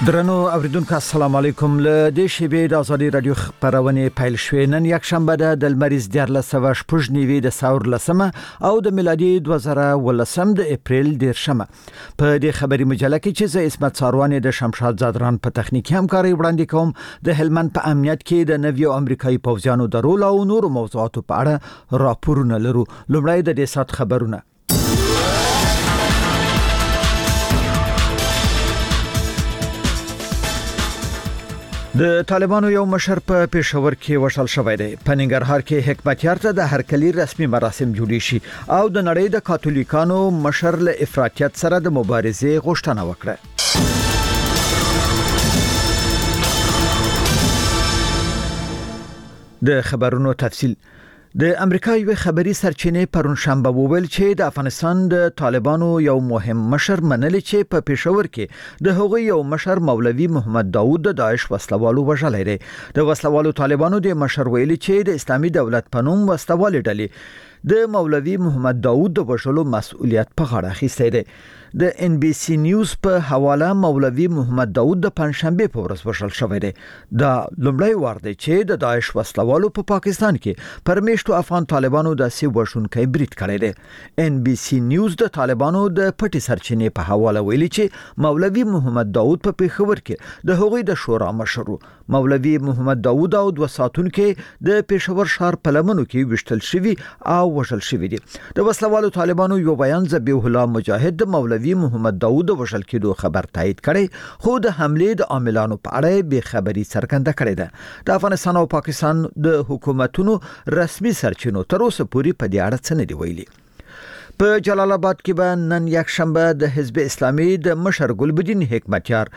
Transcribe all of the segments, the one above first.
درنو اوریدونکو السلام علیکم. له دې شیبې د ازادي رادیو خبرونه پیل شوې. نن یک شنبه ده د لمریز 14 نیوي د ساور لسمه او د میلادي 2013 د اپریل 10مه. په دې خبري مجله کې چې زه اسمت ساروان د شمشاد زادران په تخنیکی همکاري وړاندې کوم. د هلمند په امنیت کې د نویو امریکایي پوځیانو د رول او نورو موضوعاتو په اړه راپورونه لرو. لومړی د دې سات خبرونه. د طالبانو یو مشر په پېښور کې وشل شوی دی. په ننګرهار کې حکمتیار ته د هرکلي رسمي مراسم جوړی شي او د نړۍ د کاتولیکانو مشر له افراطیت سره د مبارزې غوښتنه وکړه. د خبرونو تفصیل. د امریکا یو خبري سرچینې پرون شنبه وویل چې د افغانستان د طالبانو یو مهم مشر منل چې په پېښور کې د هغوی یو مشر مولوي محمد داوود د داعش وسلوالو وژلای دی. د وسلوالو طالبانو د مشر ویلي چې د اسلامي دولت په نوم وسلوالې ډلې د مولوي محمد داوود د وژلو مسؤلیت په غاړه اخیستی دی. د ان بي سي نیوز په حواله مولوي محمد داوود د پنځشنبه په ورځ وژل شوی دی. دا لومړی وار دی چې د داعش وسلوالو په پاکستان کې پرمیشتو افغان طالبانو د سی وژونکي برید کړی دی. ان بي سي نیوز د طالبانو د پټي سرچینې په حواله ویلي چې مولوي محمد داوود په پېښور کې د هغوی د شورا مشر مولوي محمد داوود او د وساتونکو د پېښور شهر په لمنو کې وشتل شوی او وژل شوی دي. د وسلوالو طالبانو یو بیان ذبیح الله مجاهد د مولوي محمد داوود وژل کېدو خبر تایید کړي، خو د حملې د عاملانو په اړه به خبري څرګنده کړې ده. د افغانستان او پاکستان د حکومتونو رسمي سرچینو تر اوسه پورې په دې اړه څه نه دی ویلي. په جلال آباد کې به نن یک شنبه د حزب اسلامي د مشر ګلبدین حکمتیار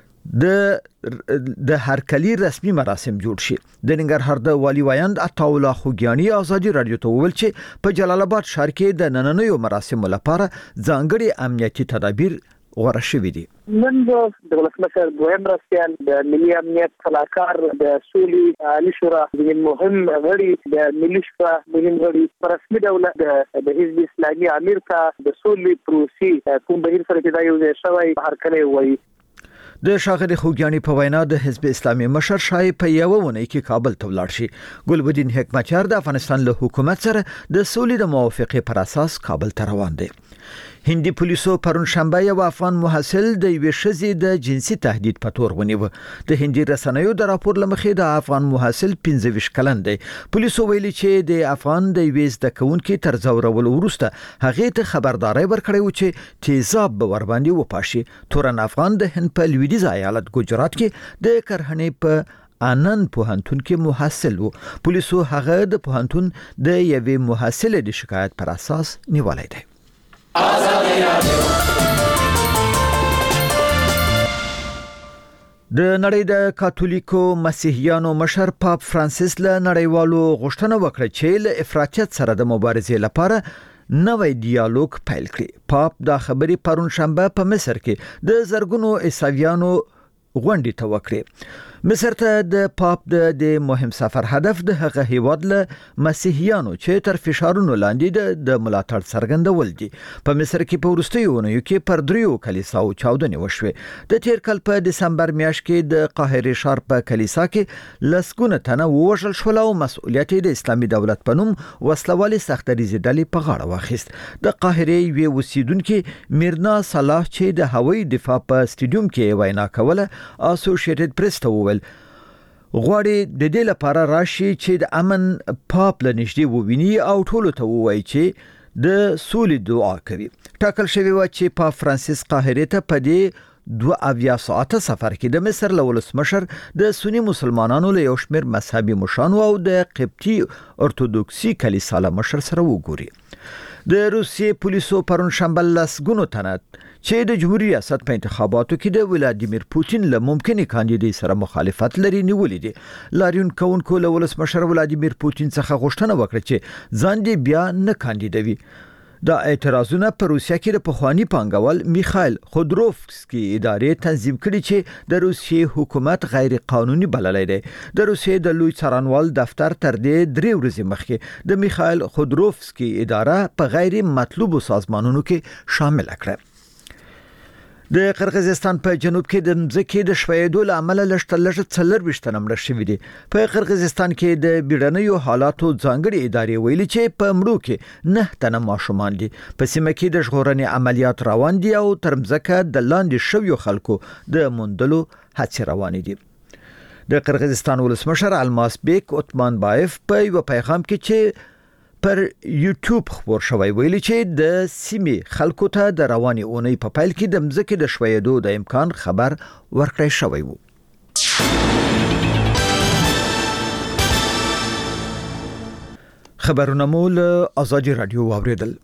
د هرکلي رسمي مراسم جوړ شي. د ننګرهار د والی وایند عطاالله خوګیانی ازادي رادیو ته وویل چې په جلال آباد ښار کې د نننیو مراسمو لپاره ځانګړي امنیتي تدابیر غوړه شوې دي. نن د ولسمشر دویم مرستیال د ملي امنیت صلاحکار د سولې عالی شورا د مهم غړي د ملي شورا مهم غړي په رسمي ډول د حزب اسلامي امیر ته د سولې پروسې کوم بهیر سره چې دا یو ځای شوی هرکلی وایي. د ښاغلي خوګیانی په وینا د حزب اسلامي مشر شای په یو ونې کې کابل ته ولاړ شي. ګلبدین حکمتیار د افغانستان له حکومت سره د سولې د موافقې پر اساس کابل ته روان دی. هندي پولیسو پرون شنبه یو افغان محصل د یوې ښځې د جنسي تهدید په تور ونیو. د هندي رسنیو د راپور لمخې د افغان محصل 15 کلن دی. پولیسو ویلي چې د افغان د یوې زده کوونکې تر ځورول وروسته هغې ته خبرداري ورکړې و چې تیزاب به ور باندې وپاشي. تورن افغان د هند په لویدیځ ایالت ګجرات کې د کرهنې په آنند پوهنتون کې محصل و. پولیسو هغه د پوهنتون د یوې محصلې د شکایت پر اساس نیولای دی. د نړۍ د کاتولیکو مسیحیانو مشر پاپ فرانسیس له نړیوالو غوښتنه وکړه چې له افراطیت سره د مبارزې لپاره نوې ډیالوګ پیل کړي. پاپ دا خبري پرون شنبه په مصر کې د زرګونو عیسویانو غونډې ته وکړي. مصر ته د پاپ د مهم سفر هدف د هغه هیواد له مسیحیانو چې تر فشارونو لاندې د ملاتړ څرګندول دي. په مصر کې په وروستیو اونیو کې پر دریو کلیساو چاودنې وشوې. د تیر کال په دسمبر میاشت کې د قاهره ښار په کلیسا کې لسګونه تنه ووژل شول او مسؤلیت د اسلامي دولت په نوم وسلوالي سختریزې ډلې په غاړه واخیست. د قاهره یو اوسیدونکو میرنا صلاح چې د هوایي دفاع په سټیډیوم کې وینا کوله اسوسییټډ پریس ته وویل غواړي د دې لپاره راشي چې د امن پاپ لنیشتي وویني او ټولو ته ووایي چې د سولې دعا کوي. ټاکل شوی و چې پاپ فرانسیس قاهره ته په دې 2 ساعته سفر کې د مصر له ولسمشر د سنی مسلمانانو له یو شمېر مذهبي مشرانو او د قبطي ارتودوکسي کلیسا له مشر سره وګوري. د روسیې پولیسو پرون شنبه لسګونو تنه چې د جمهوریت ریاست په انتخاباتو کې د ولادیمیر پوتین له ممکنه کاندیدای سره مخالفت لري نیولې دي. لاریون کونکو له ولسمشر ولادیمیر پوتین څخه غوښتنه وکړه چې ځان دې بیا نه کاندیدوي. دا اعتراضونه په روسیا کې د پخوانی پانګوال میخائیل خودروفسکی ادارې تنظیم کړي چې د روسیې حکومت غیر قانوني بللی دی. د روسیې د لوی څارنوال دفتر تر دې 3 ورځې مخکې د میخائیل خودروفسکی اداره په غیر مطلوبو سازمانونو کې شامل کړه. د قرغیزستان په جنوب کې د مځکې د شویدو لامل لږ 23 مړه شوي دي. په قرغیزستان کې د بیړنیو حالاتو ځانګړي ادارې ویلي چې په مړو کې 9 تنه ماشومان دي. په سیمه کې د ژغورنې عملیات روان دي او تر مځکه د لاندې شویو خلکو د موندلو هڅې روانې دي. د قرغیزستان ولسمشر الماس بیک اوتمانبایف په یو پیغام کې چې پر یوټیوب خبر شوی ویلي چې د سیمې خلکو ته د رواني اونۍ په پیل کې د مځکې د شویدو د امکان خبر ورکړی شوی وو. خبرونه مول آزادی رادیو واوریدل.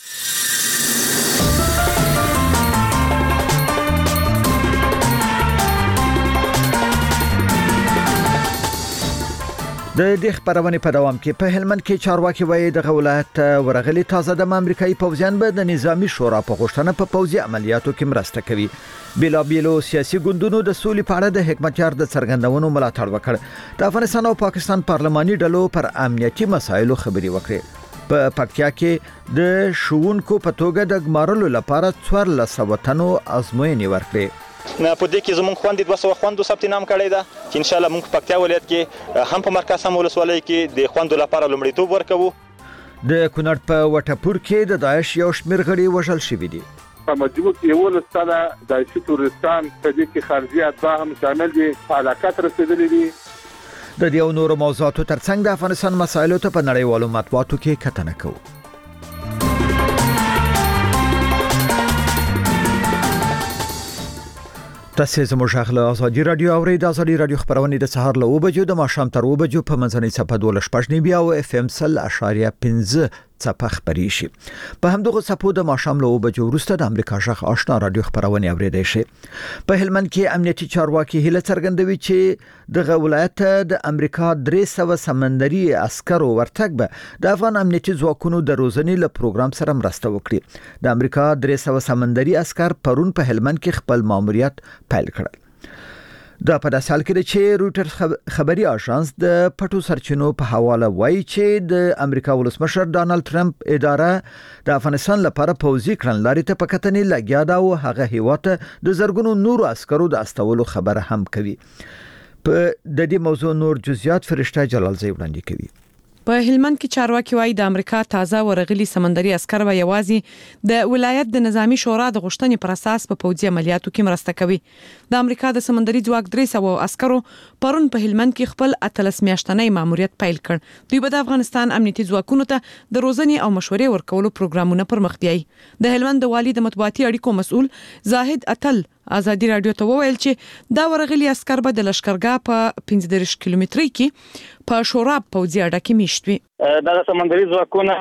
د دې خبرونه په دوام کې په هلمند کې چارواکي وایي د ولایت ورغلي تازه د امریکایي پوځیان به د نظامی شورا په غوښتنه په پوځي عملیاتو کې مرسته کوي. بیلابیلو سیاسي ګوندونو د سولې په اړه د حکمتیار د څرګندونو ملاتړ وکړ. د افغانستان او پاکستان پارلماني ډلو پر امنیتي مسایلو خبري وکړې. په پکتیا کې د شوونکو په توګه د ګمارلو لپاره 1400 وطنو ازموینې ورکړې. نه په دې کې زموږ خوندې 200 خوندو ثبت نام کړی دا چې ان شاء الله موږ په پکتیا ولایت کې هم په مرکز هم ولسوالۍ کې د خوندو لپاره لومړیتوب ورکوو. د کونړ په وټپور کې د داعش یو شمېر غړي وژل شوي دي. په مجبور کې یو لستانه داعشي تورستان په دې کې خارجي اتباع هم شامل دي، حالات رسیدلي دي. د دې نورو موضوعاتو ترڅنګ د افغانستان مسایلو ته په نړیوالو مطبوعاتو کې کتنه کوو. تاسو زموږ غږ آزادی رادیو اورئ. د آزادی رادیو خبرونه د سهار له 9 بجو د ماښام تر 2 بجو په منځنۍ صفحه 12 بیا او اف ام 0.5 صفحه خبري شي. په همدغه صفحو د ماښام له 2 بجو وروسته د امریکا غږ آشنا رادیو خبرونه اوریدئ شي. په هلمند کې امنیتي چارواکي هله څرګندوي چې د ولایت د امریکا 300 سمندري عسکرو ورتګ به د افغان امنیتي ځواکونو د روزنې له پروګرام سره مرسته وکړي. د امریکا 300 سمندري عسكر پرون په هلمند کې خپل ماموریت پیل کړل. دا په داسې حال کې چې رويټرز خبري اژانس د پټو سرچینو په حواله وایي چې د امریکا ولسمشر ډانلډ ټرمپ اداره د افغانستان لپاره پوځي کړنلارې ته په کتنې لګیا ده او هغه هیواد د زرګونو نورو عسکرو د استولو خبره هم کوي. په د دې موضوع نور جزئیات فرشته جلالزی وړاندې کوي. په هلمند کې چارواکي وایي د امریکا تازه ورغلي سمندري عسكر به یوازې د ولایت د نظامی شورا د غوښتنې پر اساس په پوځي عملیاتو کې مرسته کوي. د امریکا د سمندري ځواک 300 عسکرو پرون په هلمند کې خپل 18 میاشتنی ماموریت پیل کړ. دوی به د افغانستان امنیتي ځواکونو ته د روزنې او مشورې ورکولو پروګرامونه پر مخ بیاي. د هلمند د والي د مطبوعاتي اړیکو مسؤل زاهد اتل آزادی رادیو ته وویل چې دا ورغلي عسكر به د لشکرګاه په 15 کیلومتري کې په شوراب پوځي اډه کې میشت وي. دا سمندري ځواکونه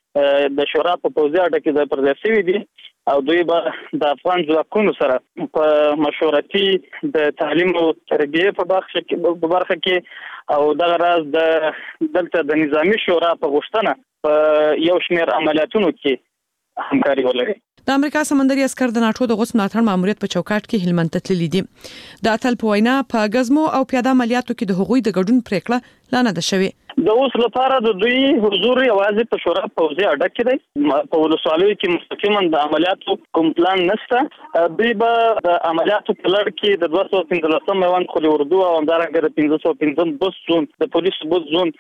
د شوراب په پوځي اډه کې ځای پر ځای شوي دي او دوی به د افغان ځواکونو سره په مشورتي د تعلیم او تربیه په برخه کې او دغه راز د دلته د نظامی شورا په غوښتنه په یو شمېر عملیاتونو کې همکاري ولري. د امریکا سمندري عسكر د ناتو د غوڅ ملاتړ ماموریت په چوکاټ کې هلمند ته تللي دي. د اتل په وینا په غزمو او پیاده عملیاتو کې د هغوی د ګډون پریکړه لا نه ده شوې. د اوس لپاره د دوی حضور یوازې په شورا پوځي اډه کې دی. په ولسوالیو کې مستقیما د عملیاتو کوم پلان نشته. دوی به د عملیاتو په لړ کې د 215 میوند خولي اردو او همدارنګه د 515 بوس زون د پولیسو بوس زون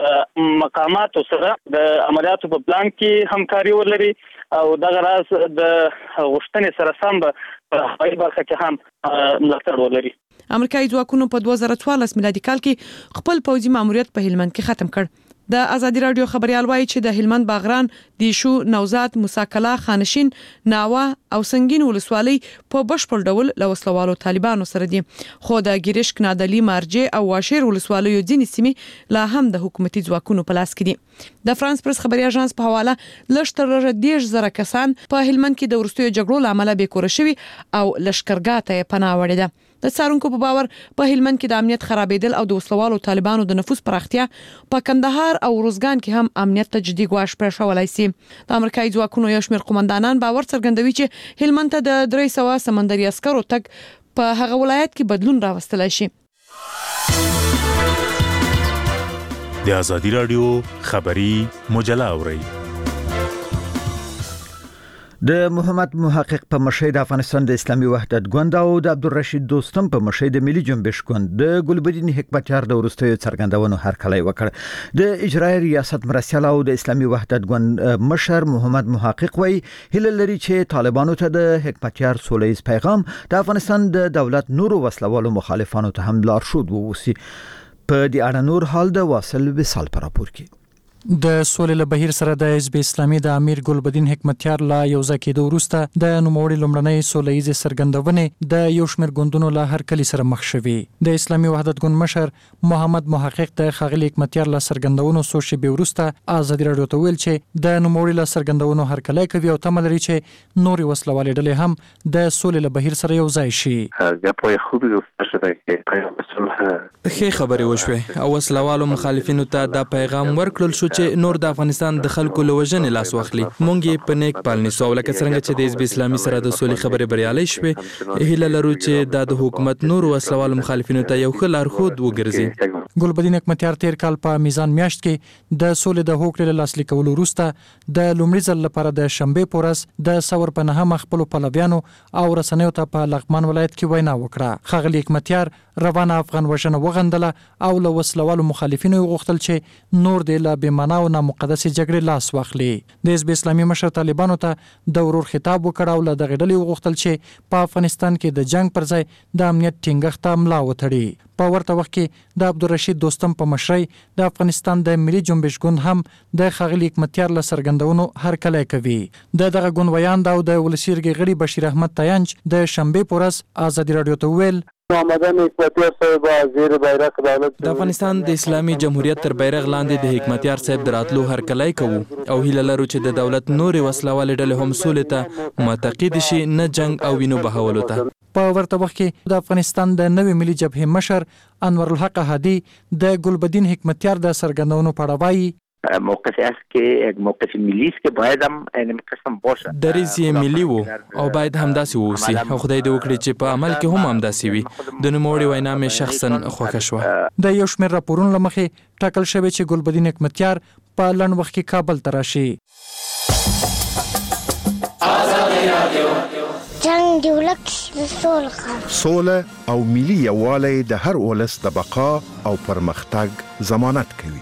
مقاماتو سره د عملیاتو په پلان کې همکاري ولري او دغه راز د غوښتنې سره سم په هغه برخه کې هم ملاتړ ولري. امریکایي ځواکونو په 2014 میلادي کال کې خپل پوځي ماموریت په هلمند کې ختم کړ. د آزادی رادیو خبريال وایي چې د هلمند باغران، دیشو، نوزاد، موساکلا، خانشین، ناوه او سنگین ولسوالۍ په بشپړ ډول له وسلوالو طالبانو سره دي. خو د ګریشک، نادلی، مارجه او واشیر ولسوالیو ځینې سیمې لا هم د حکومتي ځواکونو په لاس کې دي. د فرانس پریس خبري اژانس په حواله لږ تر 10,000 کسان په هلمند کې د ورستیو جګړو لامل به کور شوي او لشکرګاه ته پناه وړي ده. د څارونکو په باور په هلمند کې د امنیت خرابېدل او د وسلوالو طالبانو د نفوذ پراختیا په کندهار او روزګان کې هم امنیت ته جدي ګواښ پېښولای شي. د امریکایي ځواکونو یو شمېر قومندانان باور څرګندوي چې هلمند ته د 300 سمندري عسکرو تګ په هغه ولایت کې بدلون راوستلای شي. د آزادی رادیو خبری مجله اورئ. د محمد محقق په مشرۍ د افغانستان د اسلامي وحدت ګوند او د عبدالرشید دوستم په مشرۍ د ملي جنبش ګوند د ګلبدین حکمتیار د وروستیو څرګندونو هرکلی وکړ. د اجرایي ریاست مرستیال او د اسلامي وحدت ګوند مشر محمد محقق وایي هیله لري چې طالبانو ته د حکمتیار سولهییز پیغام د افغانستان د دولت نورو وسلوالو مخالفانو ته هم لارښود ووسی. په دې اړه نور حال د واصل وصال پر راپور کې. د سولې له بهیر سره د حزب اسلامي د امیر ګلبدین حکمتیار لا یو ځکه د وروسته د نوموړي لومړنۍ سولهییز سرګندونې د یو شمېر ګوندونو له هرکلی سره مخ شوي. د اسلامي وحدت ګوند مشر محمد محقق د ښاغلي حکمتیار له سرګندونو څو شېبې وروسته ازادي راډیو ته ویل چې د نوموړي له سرګندونو هرکلی کوي او تمه لري چې نورې وسلوالې ډلې هم د سولې له بهیر سره یو ځای شي. ښه خبرې وشوې او وسلوالو مخالفینو ته دا پیغام ورکړل شو چې نور د افغانستان د خلکو له وژنې لاس واخلي. مونږ یې په نیک پال نیسو او لکه څنګه چې د حزب اسلامي سره د سولې خبرې بریالۍ شوې هیله لرو چې دا د حکومت نور وسلوالو مخالفینو ته یو ښه لارښود وګرځي. ګلبدین حکمتیار تیر کال په میزان میاشت کې د سولې د هوکړې له لاسلیک کولو وروسته د لومړي ځل لپاره د شنبې په ورځ د ثور په نهمه خپلو پلویانو او رسنیو ته په لغمان ولایت کې وینا وکړه. ښاغلي حکمتیار روانه افغان وژنه وغندله او له وسلوالو مخالفینو غوښتل چې نور د لا بېمعنا او نامقدسې جګړې لاس واخلي. د حزب اسلامي مشر طالبانو ته د ورور خطاب وکړ او له دغې ډلې وغوښتل چې په افغانستان کې د جنگ پر ځای د امنیت ټینګښت ته ملا وتړي. په ورته وخت کې د عبدالرشید دوستم په مشرۍ د افغانستان د ملي جنبش ګوند هم د ښاغلي حکمتیار له سرګندونو هرکلی کوي. د دغه ګوند ویاند او د ولسي جرګې غړي بشیر احمد تاینج د شنبې په ورځ ازادي راډیو ته وویل د افغانستان د اسلامي جمهوریت تر بیرغ لاندې د حکمتیار صاحب د راتلو هرکلی کوو او هیله لرو چې د دولت نورې وسلوالې ډلې هم سولې ته معتقد شي نه جنگ او وینو بهولو ته. په ورته وخت کې د افغانستان د نوې ملي جبهې مشر انور الحق هادي د ګلبدین حکمتیار د سرګندونو په اړه وایي موقف است که یک موقف ملی است که باید هم این قسم باشه. دریځ یې ملي وو او باید همداسې ووسی او خدای دې وکړي چې په عمل کې هم همداسې وي. د نوموړي وینا مې شخصا خوښه شوه. د یو شمېر راپورونو له مخې ټاکل شوی چې ګلبدین حکمتیار په لنډ وخت کې کابل ته راشي. جنگ دی ولک سوله او ملي یووالی د هر ولس د بقا او پرمختګ ضمانت کوي.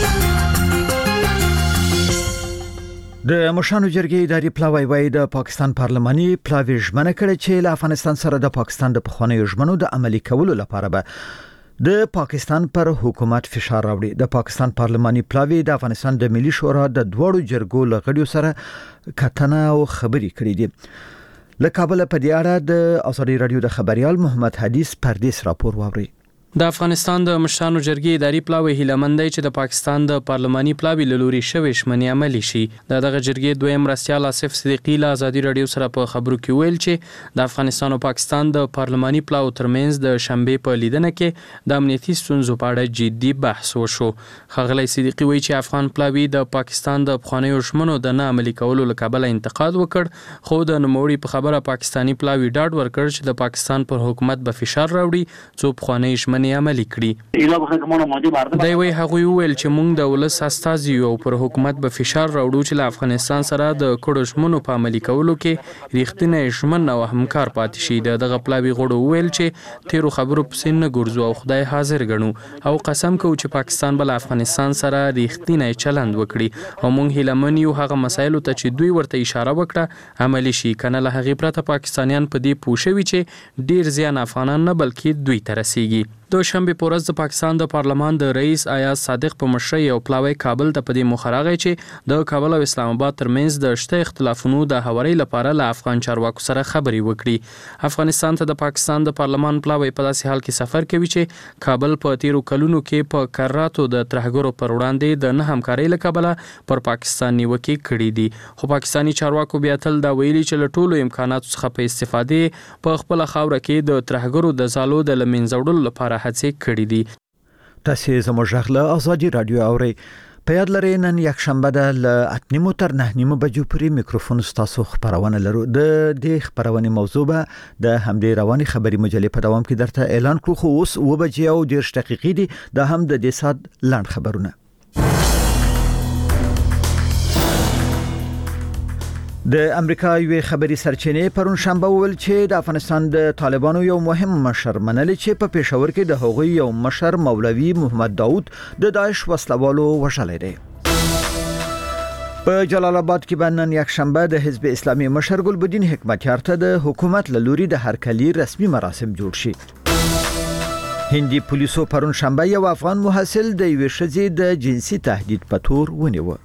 د مشرانو جرګې اداري پلاوی وایي د پاکستان پارلماني پلاوی ژمنه کړې چې له افغانستان سره د پاکستان د پخوانیو ژمنو د عملي کولو لپاره به د پاکستان پر حکومت فشار راوړي. د پاکستان پارلماني پلاوی د افغانستان د ملي شورا د دوړو جرګو له غړیو سره کتنه او خبرې کړې دي. له کابل په دې اړه د ازادي راډیو د خبريال محمد حدیث پردیس راپور واوري. د افغانستان د مشرانو جرګې اداري پلاوی هیلمند دی چې د پاکستان د پارلماني پلاوی له لوري شوې شمنې عملي شي. دغه جرګې دویم مرستیال آصف صدیقی له ازادي راډیو سره په خبرو کې ویل چې د افغانستان او پاکستان د پارلماني پلاو ترمنځ د شنبې په لیدنه کې د امنیتي ستونزو په اړه جدي بحث وشو. ښاغلی صدیقی وایي چې افغان پلاوی د پاکستان د پخوانیو ژمنو د نه عملي کولو له کبله انتقاد وکړ خو د نوموړي په خبره پاکستاني پلاوی ډاډ ورکړ چې د پاکستان پر حکومت به فشار راوړي څو پخوانۍ ژمنې عملي کړي. دی وایي هغوی وویل چې موږ د ولس استازي یو او پر حکومت به فشار راوړو چې له افغانستان سره د کړو ژمنو په عملي کولو کې ریښتینی ژمن او همکار پاتې شي. دغه پلاوي غړو وویل چې تیرو خبرو پسې نه ګرځو او خدای حاضر ګڼو او قسم کوو چې پاکستان به له افغانستان سره ریښتینی چلند وکړي او موږ هیله من یو هغه مسایلو ته چې دوی ورته اشاره وکړه عملي شي. کنه له هغې پرته پاکستانیان په دې پوه شوي چې ډیر زیان افغانان نه بلکې دوی ته رسیږي. د شنبې په ورځ د پاکستان د پارلمان د رئیس ایاز صادق په مشرۍ یو پلاوی کابل ته په دې موخه راغی چې د کابل او اسلام آباد ترمنځ د شته اختلافونو د هواري لپاره له افغان چارواکو سره خبرې وکړي. افغانستان ته د پاکستان د پارلمان پلاوی په داسې حال کې سفر کوي چې کابل په تیرو کلونو کې په قراراتو د ترهګرو پر وړاندې د نه همکارۍ له کبله پر پاکستان نیوکې کړي دي. خو پاکستاني چارواکو بیا تل دا ویلي چې له ټولو امکاناتو څخه په استفادې په خپله خاوره کې د ترهګرو د ځالو د له منځه وړلو لپاره هڅې کړې دي. تاسې زموږ غږ له ازادي راډیو اورئ. په یاد لرئ نن یکشنبه ده له 8:30 تر 9:30 بجو پورې میکروفون ستاسو خبرونه لرو. د دې خبرونې موضوع به د همدې رواني خبري مجلې په دوام کې درته اعلان کړو. خو اوس 2:30 دقیقې دي. دا هم د دې سات لاند خبرونه. د امریکا یو خبري سرچینې پرون شنبه ویل چې د افغانستان د طالبانو یو مهم مشر منل چې په پېښور کې د هغوی یو مشر مولوي محمد داوود د داعش وسلوالو وژلی دی. په جلال آباد کې بنن یک شنبه د حزب اسلامي مشر ګلبدین حکمتیار ته د حکومت له لوري د هرکلي رسمي مراسم جوړ شي. هندي پولیسو پرون شنبه یو افغان محصل د یوې ښځې د جنسي تهدید په تور ونیو.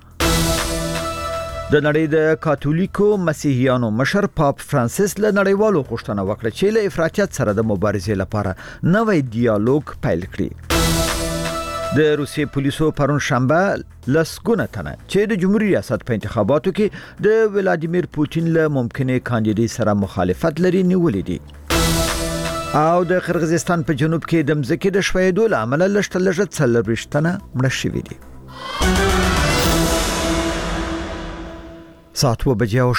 د نړۍ د کاتولیکو مسیحیانو مشر پاپ فرانسیس له نړیوالو غوښتنه وکړه چې له افراطیت سره د مبارزې لپاره نوې ډیالوګ پیل کړي. د روسیې پولیسو پرون شنبه لسګونه تنه چې د جمهوریت ریاست په انتخاباتو کې د ولادیمیر پوتین له ممکنه کاندیدي سره مخالفت لري نیولې دي. او د قرغیزستان په جنوب کې د مځکې د شویدو له امله لږ 40 تنه مړه شوي دي. ساعت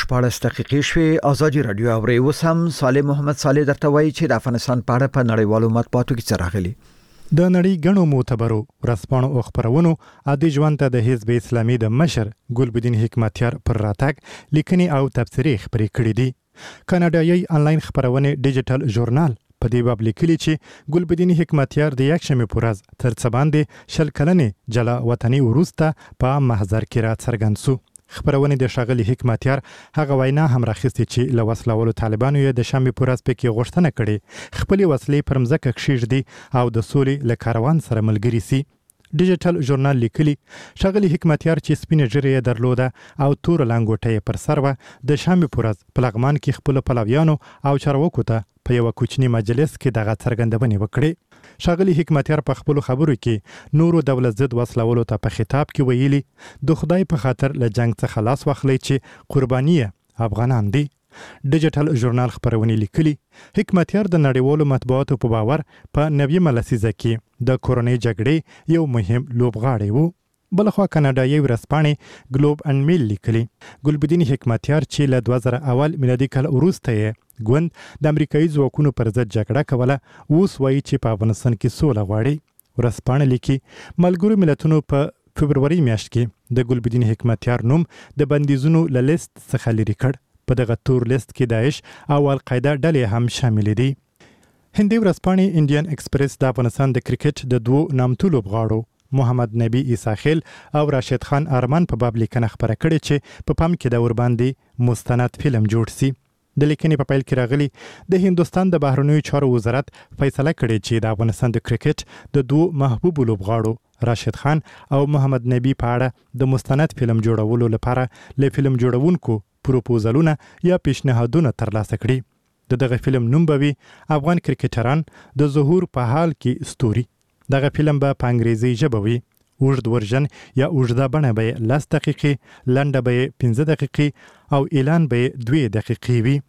2:14 شوي. آزادي رادیو اوري وسم صالح محمد صالح درته وایي چې د افغانستان په اړه په نړیوالو مطبوعاتو کې څه راغلي. د نړۍ غنو معتبرو ورځپاڼو او خبرونو عادي ژوند ته د حزب اسلامي د مشر ګلبدین حکمتیار پر راتګ لیکنې او تبصرې خبرې کړې دي. کاناډایي انلاین خبرونه ډیجیټل ژورنال په دې باب لیکلي چې ګلبدین حکمتیار د یک شنبه پر ورځ تر څه باندې شل کلنې جلا وطني وروسته په محضر کې را څرګند شو. خبرونه د شاغلي حکمتیار هغه وینا هم راخستې چې له وسلوالو طالبانو یې د شنبه پر ورځ پکې غوښتنه کړې خپل وسلې پر مځکه کښېږدي او د سولې له کاروان سره ملګری سي. ډیجیټل ژورنال لیکلي شاغلي حکمتیار چې سپینه ژیره درلوده او تور لنګوټه پر سر و د شنبه پر ورځ په لغمان کې خپل پلویانو او چارواکو ته په یو کوچنی مجلس کې دغه څرګندونه وکړه. شاغلي حکمتیار په خپل خبرو کې نورو دولت ضد وسلوالو ته په خطاب کې ویلي د خدای په خاطر له جنگ څخه خلاص واخلي چې قرباني افغانان دي. ډیجیټل ژورنال خبرونه لیکلي حکمتیار د نړیوالو مطبوعاتو په باور په 90 لسیزه کې د کورونی جګړې یو مهم لوبغاړی وو. بلخوا کاناډایي ورځپاڼې ګلوب ان میل لیکلي ګلبدین حکمتیار چې له 2001 میلادي کال وروسته ګوند د امریکایي ځواکونو پر ضد جګړه کوله اوس وایي چې په افغانستان کې سوله غواړي. ورځپاڼه لیکي ملګرو ملتونو په فبرवरी میاشت کې د ګلبدین حکمتیار نوم د بندیزونو له لیست څخه لري کړ. په دغه تور لیست کې داعش او القاعده ډلې هم شامل دي. هندي ورځپاڼې انډین ایکسپریس د افغانستان د کرکټ د دوه نامتو لوبغاړو محمد نبی عیساخیل او راشد خان ارمان په باب لیکنه خبره کړې چې په پام کې د ور باندې مستند فلم جوړ سي. د لیکنې په پیل کې راغلي د هندستان د بهرنیو چارو وزارت فیصله کړې چې د افغانستان د کرکټ د دوه محبوب لوبغاړو راشد خان او محمد نبی په اړه د مستند فلم جوړولو لپاره له فلم جوړونکو پروپوزلونه یا پیشنهادونه ترلاسه کړي. دغه فلم نوم به وي افغان کرکټران د ظهور په حال کې ستوري. دغه فلم به په انګریزي ژبه وي. اوږد ورژن یا اوږده بڼه به 10 دقیقې، لنډه به 15 دقیقې او اعلان به 2 دقیقې وي.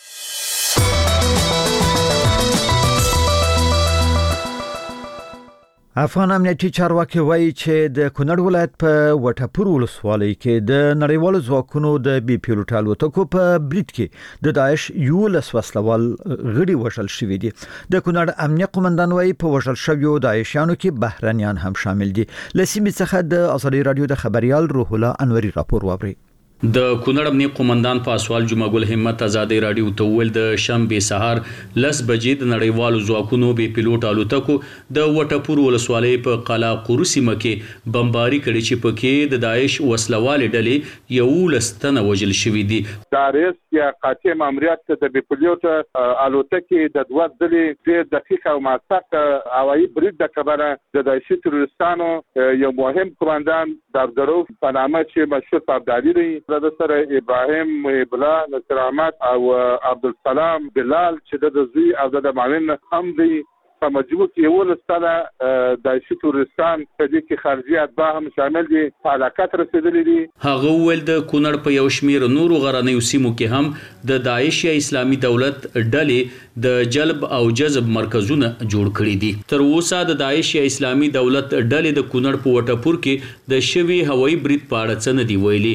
افغان امنیتي چارواکي وایي چې د کونړ ولایت په وټپور ولسوالۍ کې د نړیوالو ځواکونو د بي پیلوټ الوتکو په برید کې د داعش یو لس وسلوال غړي وژل شوي دي. د کونړ امنیت قومندان وایي په وژل شویو داعشیانو کې بهرنیان هم شامل دي. له سیمې څخه د آزادي رادیو د خبريال روح الله انوري راپور واوري. د کونړ امنیه قومندان پاسوال جمعه ګل همت آزادي رادیو ته ویل د شنبه سهار 10 بجې د نړیوالو ځواکونو بي پیلوټ الوتکو د وټپور ولسوالۍ په قلا قورسیمه کې بمباري کړې چې پکې د داعش وسلوال ډلې یو لستنه وژل شوې دي. داعش یا قاطع ماموریت د بي پیلوټ الوتکې د 2 ځلې د دقیقه او ماسک هوایي برید د کبره د داعشي تروریستانو یو مهم قومندان داردروف په نامه چې مشهور په ابدالي دی د سره ابراهیم بلا نصر احمد او عبدالسلام بلال چې د زوی او د معاون هم دی په مجموع کې یو لستاله داعشي تروریستان په دې کې خارجي اتباع هم شامل دي حالات رسیدلي دي. هغه ول د کونړ په یو شمیر نورو غرنیو سیمو کې هم د داعش یا اسلامي دولت ډلې د جلب او جذب مرکزونه جوړ کړي دي. تر اوسه د داعش یا اسلامي دولت ډلې د کونړ په وټپور کې د شوی هوایي برید په اړه څه نه دی ویلي.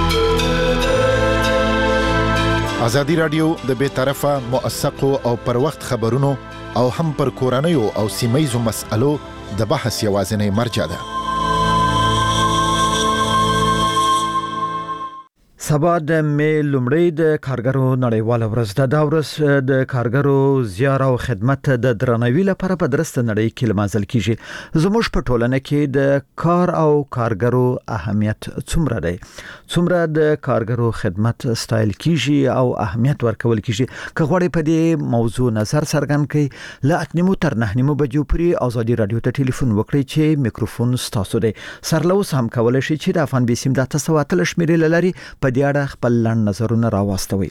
آزادي رادیو د بے طرفه موثقو او پر وخت خبرونو او هم پر کورنیو او سیمایزو مسألو د بحث یوازینی مرجع ده. سبا د مې لومړی د کارګرو نړیواله ورځ ده. دا ورځ د کارګرو زیار او خدمت د درناوي لپاره په درسته نړۍ کې لمانځل کیږي. زموږ په ټولنه کې د کار او کارګرو اهمیت څومره دی، څومره د کارګرو خدمت ستایل کیږي او اهمیت ورکول کیږي. که غواړئ په دې موضوع نظر څرګند کړئ، له 8 تر 9 بجو پورې آزادي رادیو ته ټلیفون وکړئ چې میکروفون ستاسو دی. سرلوس هم کولای شئ چې د افغان بیسیم د 9 شمیرې لري په دې اړه خپل لنډ نظرونه راوستوي.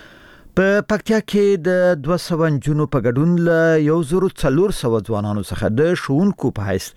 په پکتیا کې د 200 جنونو په ګډون له 1400 ځوانانو څخه د ښوونکو په حیث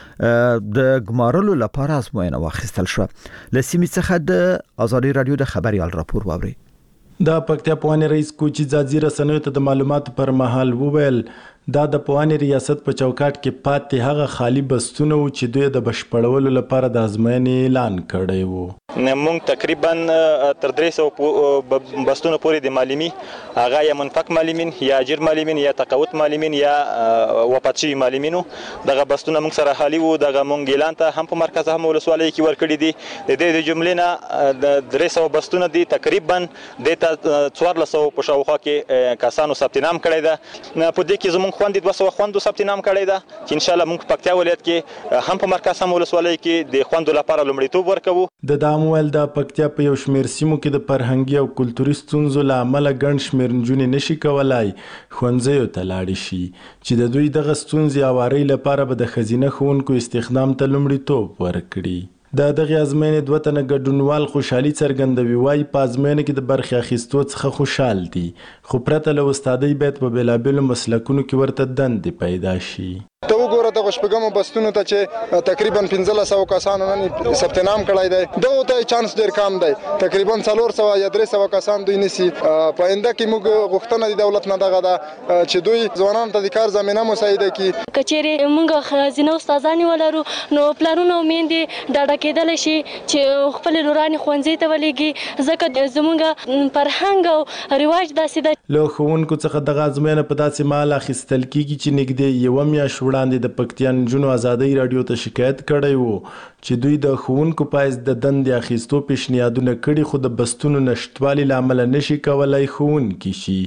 د ګمارلو لپاره ازموینه واخیستل شو. له سیمې څخه د آزادي رادیو د خبريال راپور واوري. د پکتیا پوهنې رئیس کوچی ځاځي رسنیو ته د معلوماتو پر مهال وویل دا د پوهنې ریاست په چوکاټ کې پاتې هغه خالی بستونه و چې دوی د بشپړولو لپاره د ازموینې اعلان کړی وو. موږ تقریبا تر 300 بستونه پورې د معلمي هغه یا منفق معلمین یا اجر معلمین یا تقاعد معلمین یا وفات شوي معلمینو دغه بستونه موږ سره خالی وو. دغه موږ اعلان ته هم په مرکز هم ولسوالۍ کې ورکړي دي. د دې د جملې نه د 300 بستونه دي تقریبا د 1400 په شاوخوا کې کسانو ثبت نام کړی ده. په دې کې زموږ خوندې 200 خوندو ثبت نام کړی ده چې ان شاء الله موږ په پکتیا ولایت کې هم په مرکز هم ولسوالۍ کې د خوندو لپاره لومړیتوب ورکوو. د دامویل د پکتیا په یو شمېر سیمو کې د فرهنګي او کلتوري ستونزو له امله ګڼ شمېر نجونې نشي کولای ښوونځیو ته لاړې شي چې د دوی دغه ستونزې هوارۍ لپاره به د ښځینه ښوونکو استخدام ته لومړیتوب ورکړي. د دغه ازموینې 2 تنه ګډونوال خوشحالي څرګندوي. وایي په ازموینه کې د برخې اخیستو څخه خوشحال دي، خو پرته له استادۍ باید په بېلابېلو مسلکونو کې ورته دندې پیدا شي. ته وګوره دغه شپږمو بستونو ته چې تقریبا 1500 کسانو نن ثبت نام کړی دی. دغه ته چانس ډېر کم دی، تقریبا 400 یا 300 کسان دوی نیسي. په آینده کې موږ غوښتنه د دولت نه دغه ده چې دوی ځوانانو ته د کار زمینه مساعده کړي. که چېرې موږ ښځینه استادانې ولرو نو پلرونه او میندې ډاډه کېدلی شي چې خپلې لورانې ښوونځي ته ولېږي، ځکه زموږ فرهنګ او رواج داسې ده. له ښوونکو څخه دغه ازموینه په داسې مهال اخیستل کېږي چې نږدې 1 میاشت وړاندې د پکتیا نجونو آزادۍ رادیو ته شکایت کړی وو چې دوی د ښوونکو په حیث د دندې اخیستو پیشنهادونه کړي، خو د بستونو نشتوالي له امله نشي کولای ښوونکي شي.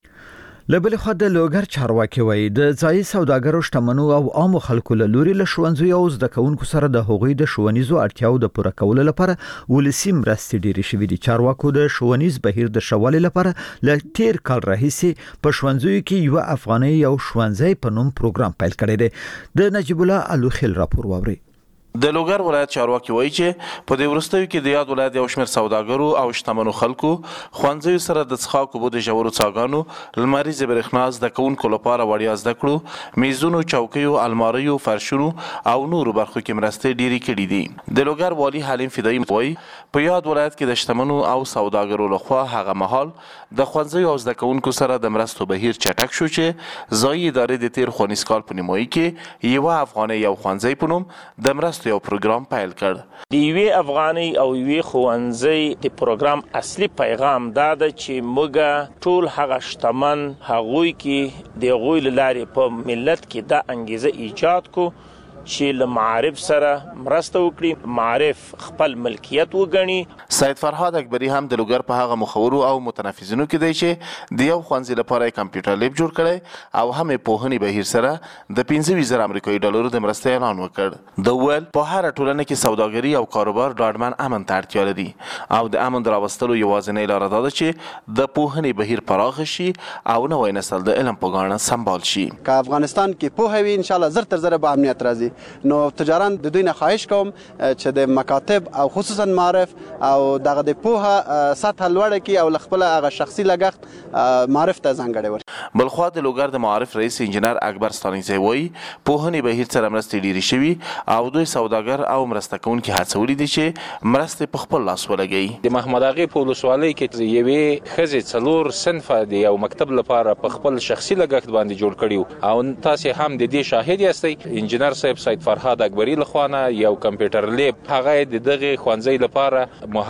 له بلې خوا د لوګر چارواکي وایي د ځایي سوداګرو شتمنو او عامو خلکو له لوري له ښوونځیو او زده کوونکو سره د هغوی د ښوونیزو اړتیاو د پوره کولو لپاره ولسي مرستې ډېرې شوې دي. چارواکو د ښوونیز بهیر د ښه والي لپاره له تیر کال راهیسې په ښوونځیو کې یوه افغانۍ یو ښوونځی په نوم پروګرام پیل کړی دی. د نجیب الله الوخیل راپور واورئ. د لوګر ولایت چارواکي وایي چې په دې وروستیو کې د یاد ولایت یو شمېر سوداګرو او شتمنو خلکو ښوونځیو سره د څښاک اوبو د ژورو څاګانو، لمریزې برېښنا، زده کوونکو لپاره وړیا زده کړو، میزونو، چوکیو، الماریو، فرشونو او نورو برخو کې مرستې ډېرې کړي دي. د لوګر والي حلیم فدایي وایي په یاد ولایت کې د شتمنو او سوداګرو لخوا هغه مهال د ښوونځیو او زده کوونکو سره د مرستو بهیر چټک شو چې ځایي ادارې د تیر ښوونیز کال په نیمایي کې یوه افغانۍ یو ښوونځی په نوم د مرستو یو پروګرام پیل کړ. د یوې افغانۍ او یوې ښوونځی د پروګرام اصلي پیغام دا ده چې موږ ټول هغه شتمن هغوی کې د هغوی له لارې په ملت کې دا انګیزه ایجاد کو چې له معارف سره مرسته وکړي، معارف خپل ملکیت وګڼي. سید فرهاد اکبري هم د لوګر په هغه مخورو او متنفذینو کې دی چې د یو ښوونځي لپاره کمپیوټر لیب جوړ کړی او هم یې پوهنې بهیر سره د 15,000 امریکایي ډالرو د مرستې اعلان وکړ. د ویل په هره ټولنه کې سوداګري او کاروبار ډاډمن امن ته اړتیا لري او د امن د راوستلو یوازینۍ لاره دا ده چې د پوهنې بهیر پراخ شي او نوی نسل د علم په ګاڼه سمبال شي. که افغانستان کې پوهه وي ان شاء الله زر تر زره به امنیت راځي. نو تجاران د دوی نه خواهش کوم چې د مکاتب او خصوصا معارف او دغه د پوهه سطح لوړه کړي او خپل هغه شخصي لګښت معارف ته ځانګړی ورکړي. بلخوا د لوګر د معارف رئیس انجینر اکبر ستانکزی وایي پوهنې بهیر سره مرستې ډېرې شوي او دوی سوداګر او مرسته کوونکي هڅولي دي چې مرستې په خپل لاس ولګوي. د محمد اغې په ولسوالۍ کې یوې ښځې 4 صنفه د یو مکتب لپاره په خپل شخصي لګښت باندې جوړ کړي او تاسې هم د دې شاهد یاستئ. انجینر صاحب سید فرهاد اکبري لخوا نه یو کمپیوټر لیب هغه د دغه ښوونځي لپاره مهیا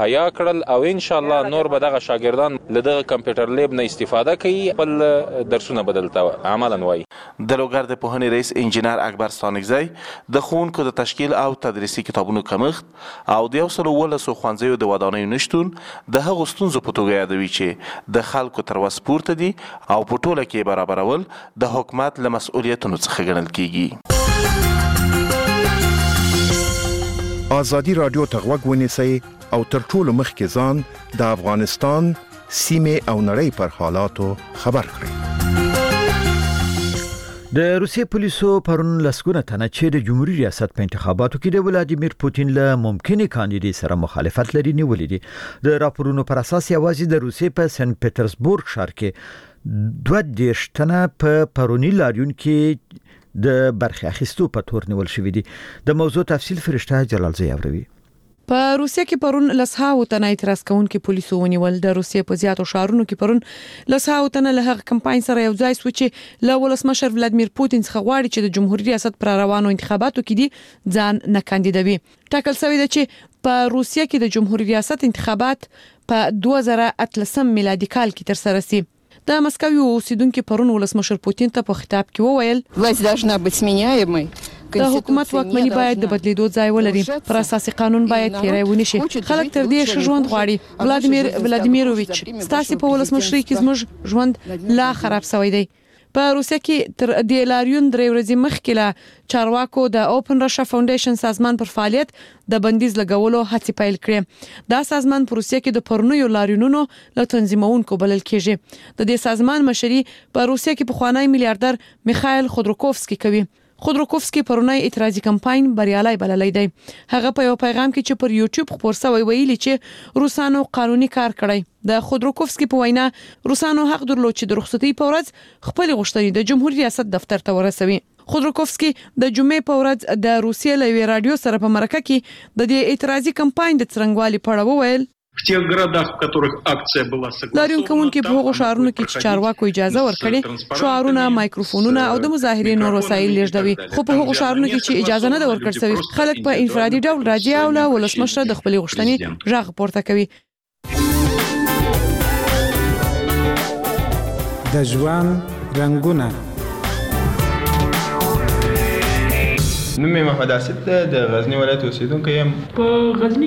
مهیا کړل او ان شاء الله نور به دغه شاګردان له دغه کمپیوټر لیب نه استفاده کوي خپل درسونه بدلته عملاً وایي. د لوګر د پوهنې رئیس انجینر اکبر ستانکزی د ښوونکو د تشکیل او تدریسي کتابونو کمښت او د 112 ښوونځیو د ودانیو نشتون د هغو ستونزو په توګه یادوي چې د خلکو تر وس پورته دي او په ټوله کې برابرول د حکومت له مسؤلیتونو څخه ګڼل کیږي. ازادي رادیو ته غوږ ونیسئ او تر ټولو مخکې ځان د افغانستان سیمې او نړۍ پر حالاتو خبر کړئ. د روسیې پولیسو پرون لسګونه تنه چې د جمهوریت ریاست په انتخاباتو کې د ولادیمیر پوتین له ممکنه کاندیدې سره مخالفت لري نیولې دي. د راپورونو پر اساس یوازې د روسیې په سن پټرزبورګ ښار کې 22 تنه په پرونی لاریون کې د برخه اخیستو په تور نیول شوې دي. د موضوع تفصیل فرشته جلال زی اوروي. په روسیه کې پرون لسهاو تنه اعتراض کوونکي پولیسو ونیول. د روسیې په زیاتو ښارونو کې پرون لسهاو تنه له هغه کمپاین سره یو ځای سو چې له ولسمشر ولادیمیر پوتین څخه غواړي چې د جمهوریت ریاست پر روانو انتخاباتو کې دي ځان نه کاندیدوي. ټاکل شوی دی چې په روسیه کې د جمهوریت ریاست انتخابات په 2018 میلادي کال کې تر سره شي. د مسکو اوسیدونکو پرون ولسمشر پوتین ته په خطاب کې وویل власть должна быть сменяемой. د حکومت واکمني باید د بدلیدو ځای ولري. پر اساسي قانون باید تیری ونشي. خلک تر دې ښه ژوند غواړي. ولادیمیر ولادیمیروویچ ستاسو په ولسمشرۍ کې زموږ ژوند لا خراب شوی دی. په روسیه کې تر د لاریون درې ورځې مخکې له چارواکو د اوپن رشا فاونډیشن سازمان پر فعالیت د بندیز لګولو هڅې پیل کړې. دا سازمان په روسیه کې د پرونیو لاریونونو له تنظیمونکو بلل کېږي. د دې سازمان مشري په روسیه کې پخوانی میلیارډر میخایل خودروکوفسکی کوي. خودروکوفسکی پرونی اعتراضي کمپاین بریالي بللی دی. هغه په یو پیغام کې چې پر یوټیوب خبر شوی ویلي چې روسانو قانوني کار کړی. د خودروکوفسکی په وینا روسانو حق درلود چې د رخصتۍ په ورځ خپل غوښتنې د جمهوریت ریاست دفتر ته ورسوي. خودروکوفسکی د جمعې په ورځ د روسیې له رادیو سره په مرکه کې د دې اعتراضي کمپاین د څرنګوالي په اړه وویل в тех городах, в которых акция была согласована. لاریون کوونکي په هغو ښارونو کې چې چارواکو اجازه ورکړي شعارونه، مایکروفونونه او د مظاهرې نور وسایل لیږدوي. خو په هغو ښارونو کې چې اجازه نه ده ورکړل شوې خلک په انفرادي ډول راځي او له ولسمشر د خپلې غوښتنې غږ پورته کوي. د ژوند رنګونه نوم یې محمد اسد د غزنی ولایت اوسیدونکی یم. په غزنی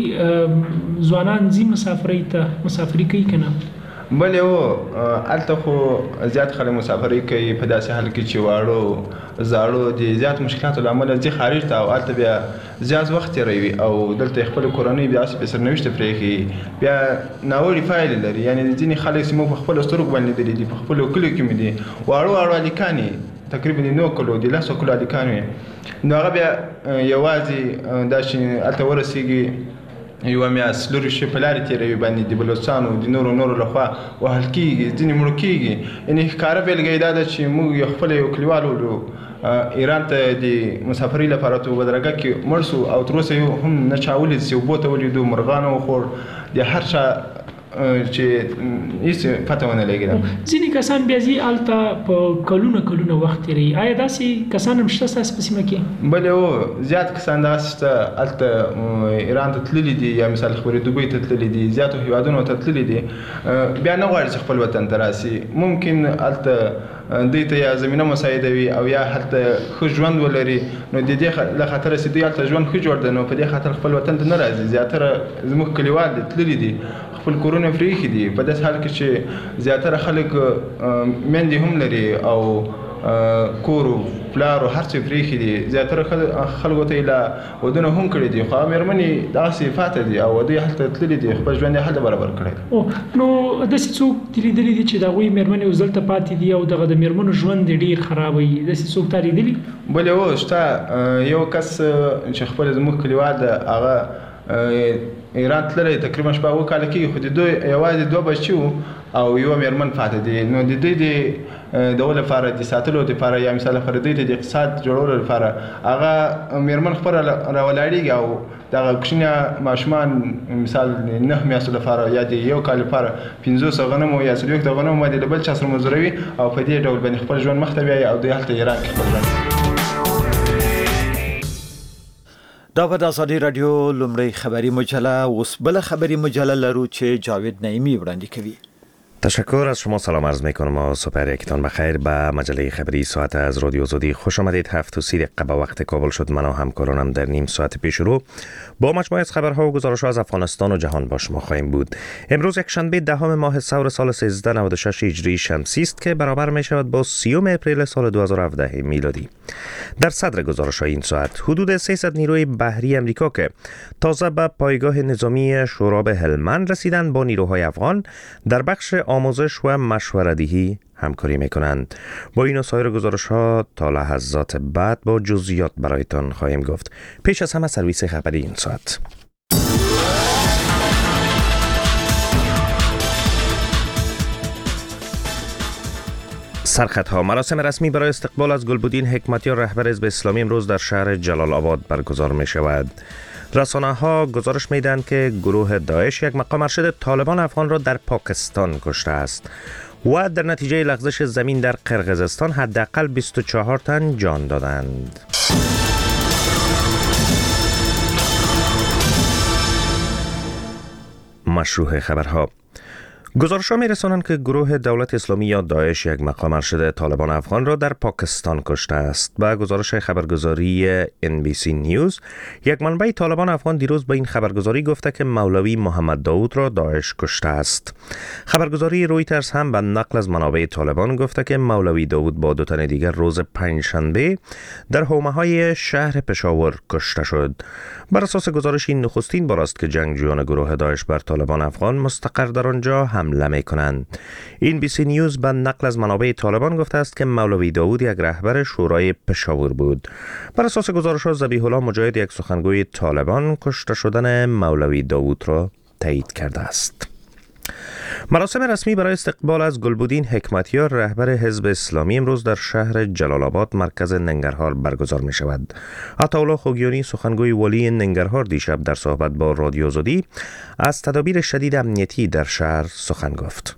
کې ځوانان زی مسافري کوي کنه؟ بلې و هلته خو زیات خلک مسافري کوي په داسې حال کې چې واړو زاړو د زیات مشکلاتو له امله ځي خارج ته او هلته بیا زیات وخت تېروي او دلته خپل کورنۍ بیا هسې په سرنوشته پرېښي بیا ناوړي پایلې لري. یعنې ځینې خلک چې موږ په خپلو سترګو باندې لیدلي دي په خپلو کلیو کې مې دي واړو هلکان یې تقریبا د 9 کلو د 10 کلو هلکان وي نو هغه بیا یوازې دا چې هلته ورسېږي یوه میاشت لرې شي په لارې تېروي باندې د بلوچستانو د نورو لخوا وهل کېږي ځینې مړه کېږي. یعنې ښکاره بیلګه یې دا ده چې موږ یو خپل یو کلیوال ولو ایران ته د مسافرۍ لپاره تو بدرګه کې مړ سو او تر اوسه یو هم نه چا ولید چې اوبو ته ولیدو مرغانو وخوړ د هر چا چې هیڅ پته ونه لګېده. ځینې کسان بیا ځي هلته په کلونه وخت تېروي. آیا داسې کسان هم شته ستاسو په سیمه کې؟ بلې هو زیات کسان داسې شته هلته ایران ته تللي دي یا مثال خبرې دوبۍ ته تللي دي زیاتو هیوادونو ته تللي دي بیا نه غواړي چې خپل وطن ته راسي. ممکن هلته دوی ته یا زمینه مساعده وي او یا هلته ښه ژوند ولري نو د دې له خاطره چې دوی هلته ژوند ښه جوړ دی نو په دې خاطر خپل وطن ته نه راځي. زیاتره زموږ کلیوال دي تللي دي خپل کورونه پرېښي دي په داسې حال کې چې زیاتره خلک میندې هم لري او کور پلار هر څه پرېښي دي. زیاتره خلکو ته یې لا ودونه هم کړي دي خو مېرمنې داسې پاتې دي او دوی هلته تللي دي خپل ژوند یې هلته برابر کړی. نو داسې څوک دي لیدلي دي چې د هغوی مېرمنې اوس دلته پاتې دي او دغه د مېرمنو ژوند یې ډېر خرابوي؟ داسې څوک تا لیدلي؟ بلې هو شته. یو کس چې خپل زموږ کلیوال ده هغه ایران تللی تقریبا شپږ کاله کېږي خو د دوی یوازې 2 بچي وو او یوه مېرمن پاتې دي. نو د دوی د دغه لپاره د ساتلو دپاره یا مثال لپاره دوی ته د اقتصاد جوړولو لپاره هغه مېرمن خپله راولاړېږي او دغه کوچني ماشومان مثال 9 میاشتو لپاره یا د 1 کال لپاره 500 غنمو یا 40 غنمو باندې له بل چا سره مزدوروي او په دې ډول باندې خپل ژوند مخ ته بیایي او دوی هلته ایران کې خپل ژوند. دا په آزادي رادیو لومړی خبری مجله اوس بل خبری مجله لرو چې جاوید نعیمی وړاندې کوي. تشکر از شما، سلام عرض میکنم و صبح یکتان بخیر. به مجله خبری ساعت از رادیو آزادی خوش آمدید. 7:30 به وقت کابل شد. من و همکارانم در نیم ساعت پیش رو با مجموعه از خبرها و گزارش‌ها از افغانستان و جهان با شما خواهیم بود. امروز یک شنبه 10 ماه ثور سال 1396 هجری شمسی است که برابر می شود با 30 اپریل سال 2017 میلادی. در صدر گزارش‌های این ساعت حدود 300 نیروی بحری امریکا که تازه به پایگاه نظامی شوراب هلمند رسیدند با نیروهای افغان در بخش آموزش و مشوره‌دهی همکاری میکنند. با این و سایر گزارش‌ها تا لحظات بعد با جزئیات برایتان خواهیم گفت. پیش از همه سرویس خبری این ساعت. سرخطها. مراسم رسمی برای استقبال از گلبدین حکمتیار رهبر حزب اسلامی امروز در شهر جلال آباد برگزار می شود. رسانه ها گزارش می دهند که گروه داعش یک مقام ارشد طالبان افغان را در پاکستان کشته است و در نتیجه لغزش زمین در قرقیزستان حداقل 24 تن جان دادند. مشروع خبرها. گزارش‌ها می‌رسانند که گروه دولت اسلامی یا داعش یک مقام ارشد طالبان افغان را در پاکستان کشته است. با گزارش خبرگزاری NBC نیوز، یک منبع طالبان افغان دیروز به این خبرگزاری گفته که مولوی محمد داود را داعش کشته است. خبرگزاری رویترز هم به نقل از منابع طالبان گفته که مولوی داود با 2 تن دیگر روز پنجشنبه در حومه‌های شهر پشاور کشته شد. بر اساس گزارش این نخستین بار است که جنگجویان گروه داعش بر طالبان افغان مستقر در آنجا حمله می‌کنند. این NBC نیوز به نقل از منابع طالبان گفته است که مولوی داود یک رهبر شورای پشاور بود. بر اساس گزارش‌ها ذبیح الله مجاهد، یک سخنگوی طالبان، کشته شدن مولوی داود را تایید کرده است. مراسم رسمی برای استقبال از گلبدین حکمتیار رهبر حزب اسلامی امروز در شهر جلال آباد مرکز ننگرهار برگزار می شود. عطاالله خوگیانی سخنگوی ولی ننگرهار دیشب در صحبت با رادیو آزادی از تدابیر شدید امنیتی در شهر سخن گفت.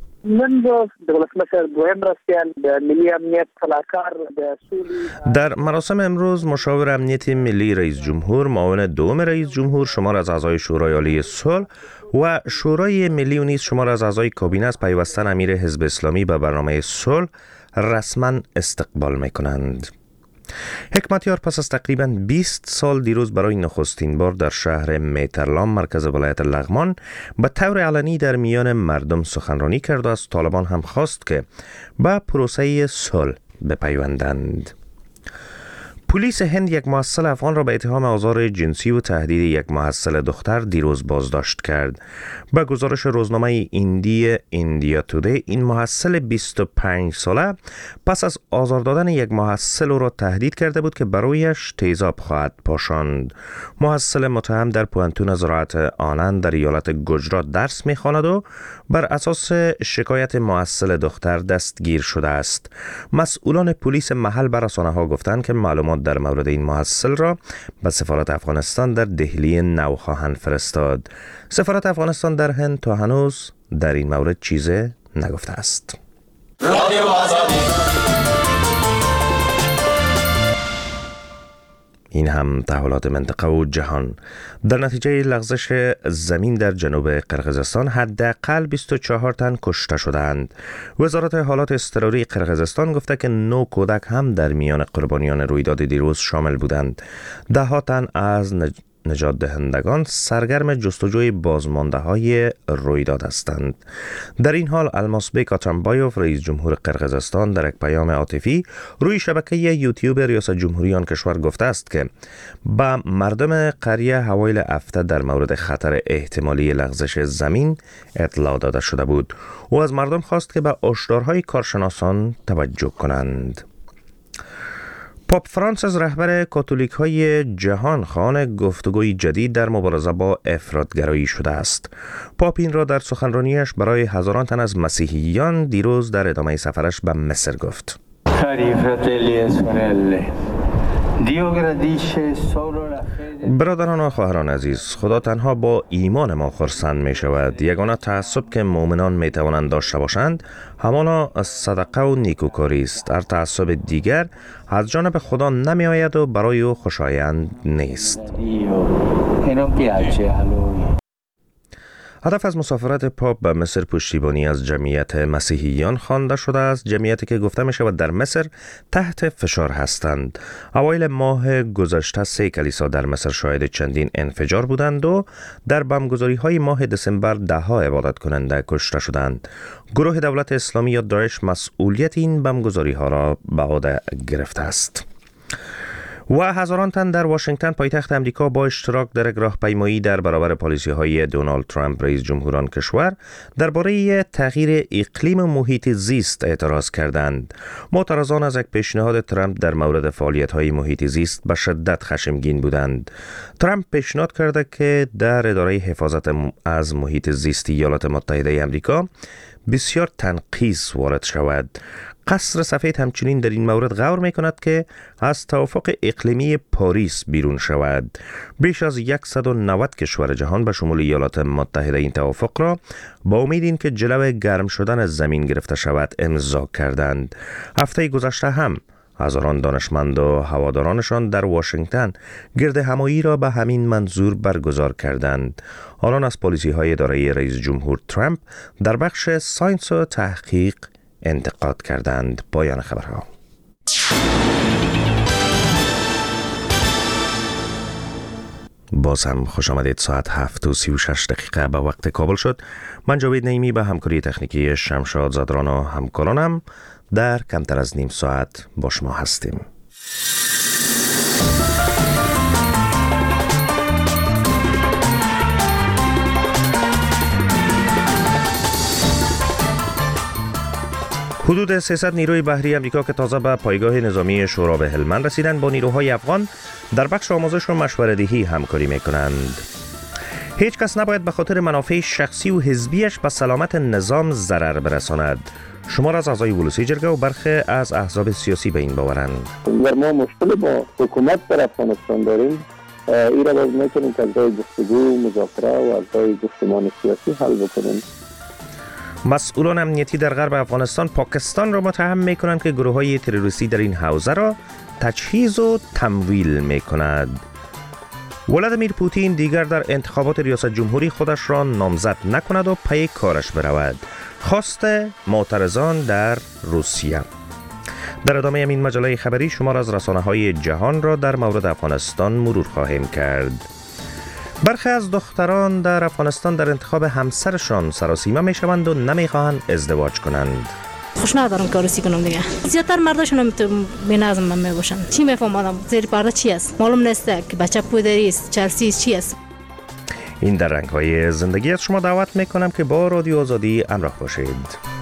در مراسم امروز مشاور امنیت ملی رئیس جمهور، معاون دوم رئیس جمهور، شمار از اعضای شورای عالی صلح و شورای ملی و نیز شمار از اعضای کابینه از پیوستن امیر حزب اسلامی به برنامه صلح رسما استقبال می‌کنند. حکمتیار پس از تقریباً 20 سال دیروز برای نخستین بار در شهر میترلام مرکز ولایت لغمان به طور علنی در میان مردم سخنرانی کرد و از طالبان هم خواست که به پروسه صلح بپیوندند. پلیس هند یک محصل افغان را به اتهام آزار جنسی و تهدید یک محصل دختر دیروز بازداشت کرد. با گزارش روزنامه ایندیا تودی، این محصل 25 ساله پس از آزار دادن یک محصل را تهدید کرده بود که برایش تیزاب خواهد پاشاند. محصل متهم در پوانتون زراعت آنند در ایالت گجرات درس می‌خواند و بر اساس شکایت محصل دختر دستگیر شده است. مسئولان پلیس محل بر رسانه‌ها گفتند که معلومات در مورد این محصل را به سفارت افغانستان در دهلی نو خواهند فرستاد. سفارت افغانستان در هند تا هنوز در این مورد چیزی نگفته است. این هم تحولات منطقه و جهان. در نتیجه لغزش زمین در جنوب قرقیزستان حداقل 24 تن کشته شدند. وزارت حالات اضطراری قرقیزستان گفته که 9 کودک هم در میان قربانیان رویداد دیروز شامل بودند. 10 تن از نجات دهندگان سرگرم جستجوی بازمانده های رویداد هستند. در این حال الماسبک آتامبایوف رئیس جمهور قرقیزستان در یک پیام عاطفی روی شبکه یوتیوب ریاست جمهوری آن کشور گفته است که با مردم قریه حوایل هفته در مورد خطر احتمالی لغزش زمین اطلاع داده شده بود. او از مردم خواست که به هشدارهای کارشناسان توجه کنند. پاپ فرانسیس رهبر کاتولیک های جهان خواهان گفتگوی جدید در مبارزه با افراطگرایی شده است. پاپ این را در سخنرانیش برای هزاران تن از مسیحیان دیروز در ادامه سفرش به مصر گفت. برادران و خواهران عزیز، خدا تنها با ایمان ما خرسند می شود. یگانه تعصب که مؤمنان می توانند داشته باشند همانا صدقه و نیکوکاری است. هر تعصب دیگر از جانب خدا نمی آید و برای او خوشایند نیست. هدف از مسافرت پاپ به مصر پشتیبانی از جمعیت مسیحیان خوانده شده است. جمعیتی که گفته می شود در مصر تحت فشار هستند. اوایل ماه گذشته 3 کلیسا در مصر شاهد چندین انفجار بودند و در بمبگذاری های ماه دسامبر 10 عبادت کننده کشته شدند. گروه دولت اسلامی یا داعش مسئولیت این بمبگذاری ها را به عهده گرفته است. و هزاران تن در واشنگتن پایتخت امریکا با اشتراک در یک راهپیمایی در برابر پالیسی‌های دونالد ترامپ رئیس جمهور آن کشور درباره تغییر اقلیم و محیط زیست اعتراض کردند. معترضان از یک پیشنهاد ترامپ در مورد فعالیت‌های محیط زیست به شدت خشمگین بودند. ترامپ پیشنهاد کرده که در اداره حفاظت از محیط زیست ایالات متحده آمریکا بسیار تنقیص وارد شود. قصر سفید همچنین در این مورد غور می کند که از توافق اقلیمی پاریس بیرون شود. بیش از 190 کشور جهان به شمول ایالات متحده این توافق را با امید این که جلو گرم شدن از زمین گرفته شود امضا کردند. هفته گذشته هم هزاران دانشمند و هوادارانشان در واشنگتن گرد همایی را به همین منظور برگزار کردند. آنان از پالیسی‌های اداره رئیس جمهور ترامپ در بخش ساینس و تحقیق انتقاد کردند. پایان خبرها. باز هم خوش آمدید. ساعت 7:36 به وقت کابل شد. من جاوید نعیمی به همکاری تکنیکی شمشاد زادران و همکارانم در کمتر از نیم ساعت با شما هستیم. حدود 300 نیروی بحری امریکا که تازه به پایگاه نظامی شورا به هلمند رسیدند با نیروهای افغان در بخش آموزش و مشوره‌دهی همکاری می‌کنند. هیچ کس نباید به خاطر منافع شخصی و حزبیش به سلامت نظام ضرر برساند. شمار از اعضای ولسی جرگه و برخی از احزاب سیاسی به این باورند. ما مشکل با حکومت در افغانستان داریم. این را باز می‌تونیم که از راه گفتگو، مذاکره و از راه گفتمان سیاسی حل بکنیم. مسئولان امنیتی در غرب افغانستان پاکستان را متهم می‌کنند که گروه‌های تروریستی در این حوزه را تجهیز و تمویل می‌کند. ولادیمیر پوتین دیگر در انتخابات ریاست جمهوری خودش را نامزد نکند و پی کارش برود. خواست معترضان در روسیه. در ادامه این مجله خبری شمار از رسانه‌های جهان را در مورد افغانستان مرور خواهیم کرد. برخی از دختران در افغانستان در انتخاب همسرشان سراسیمه میشوند و نمیخواهند ازدواج کنند. خوش ندارم که عروسی کنم دیگه. زیادتر مرداشون هم به نظم میباشن. چی میفهمم زیر پرده چی است؟ معلوم نیست که بچه پودری است، چرسی است، چی است. این در رنگ‌های زندگی از شما دعوت میکنم که با رادیو آزادی همراه باشید.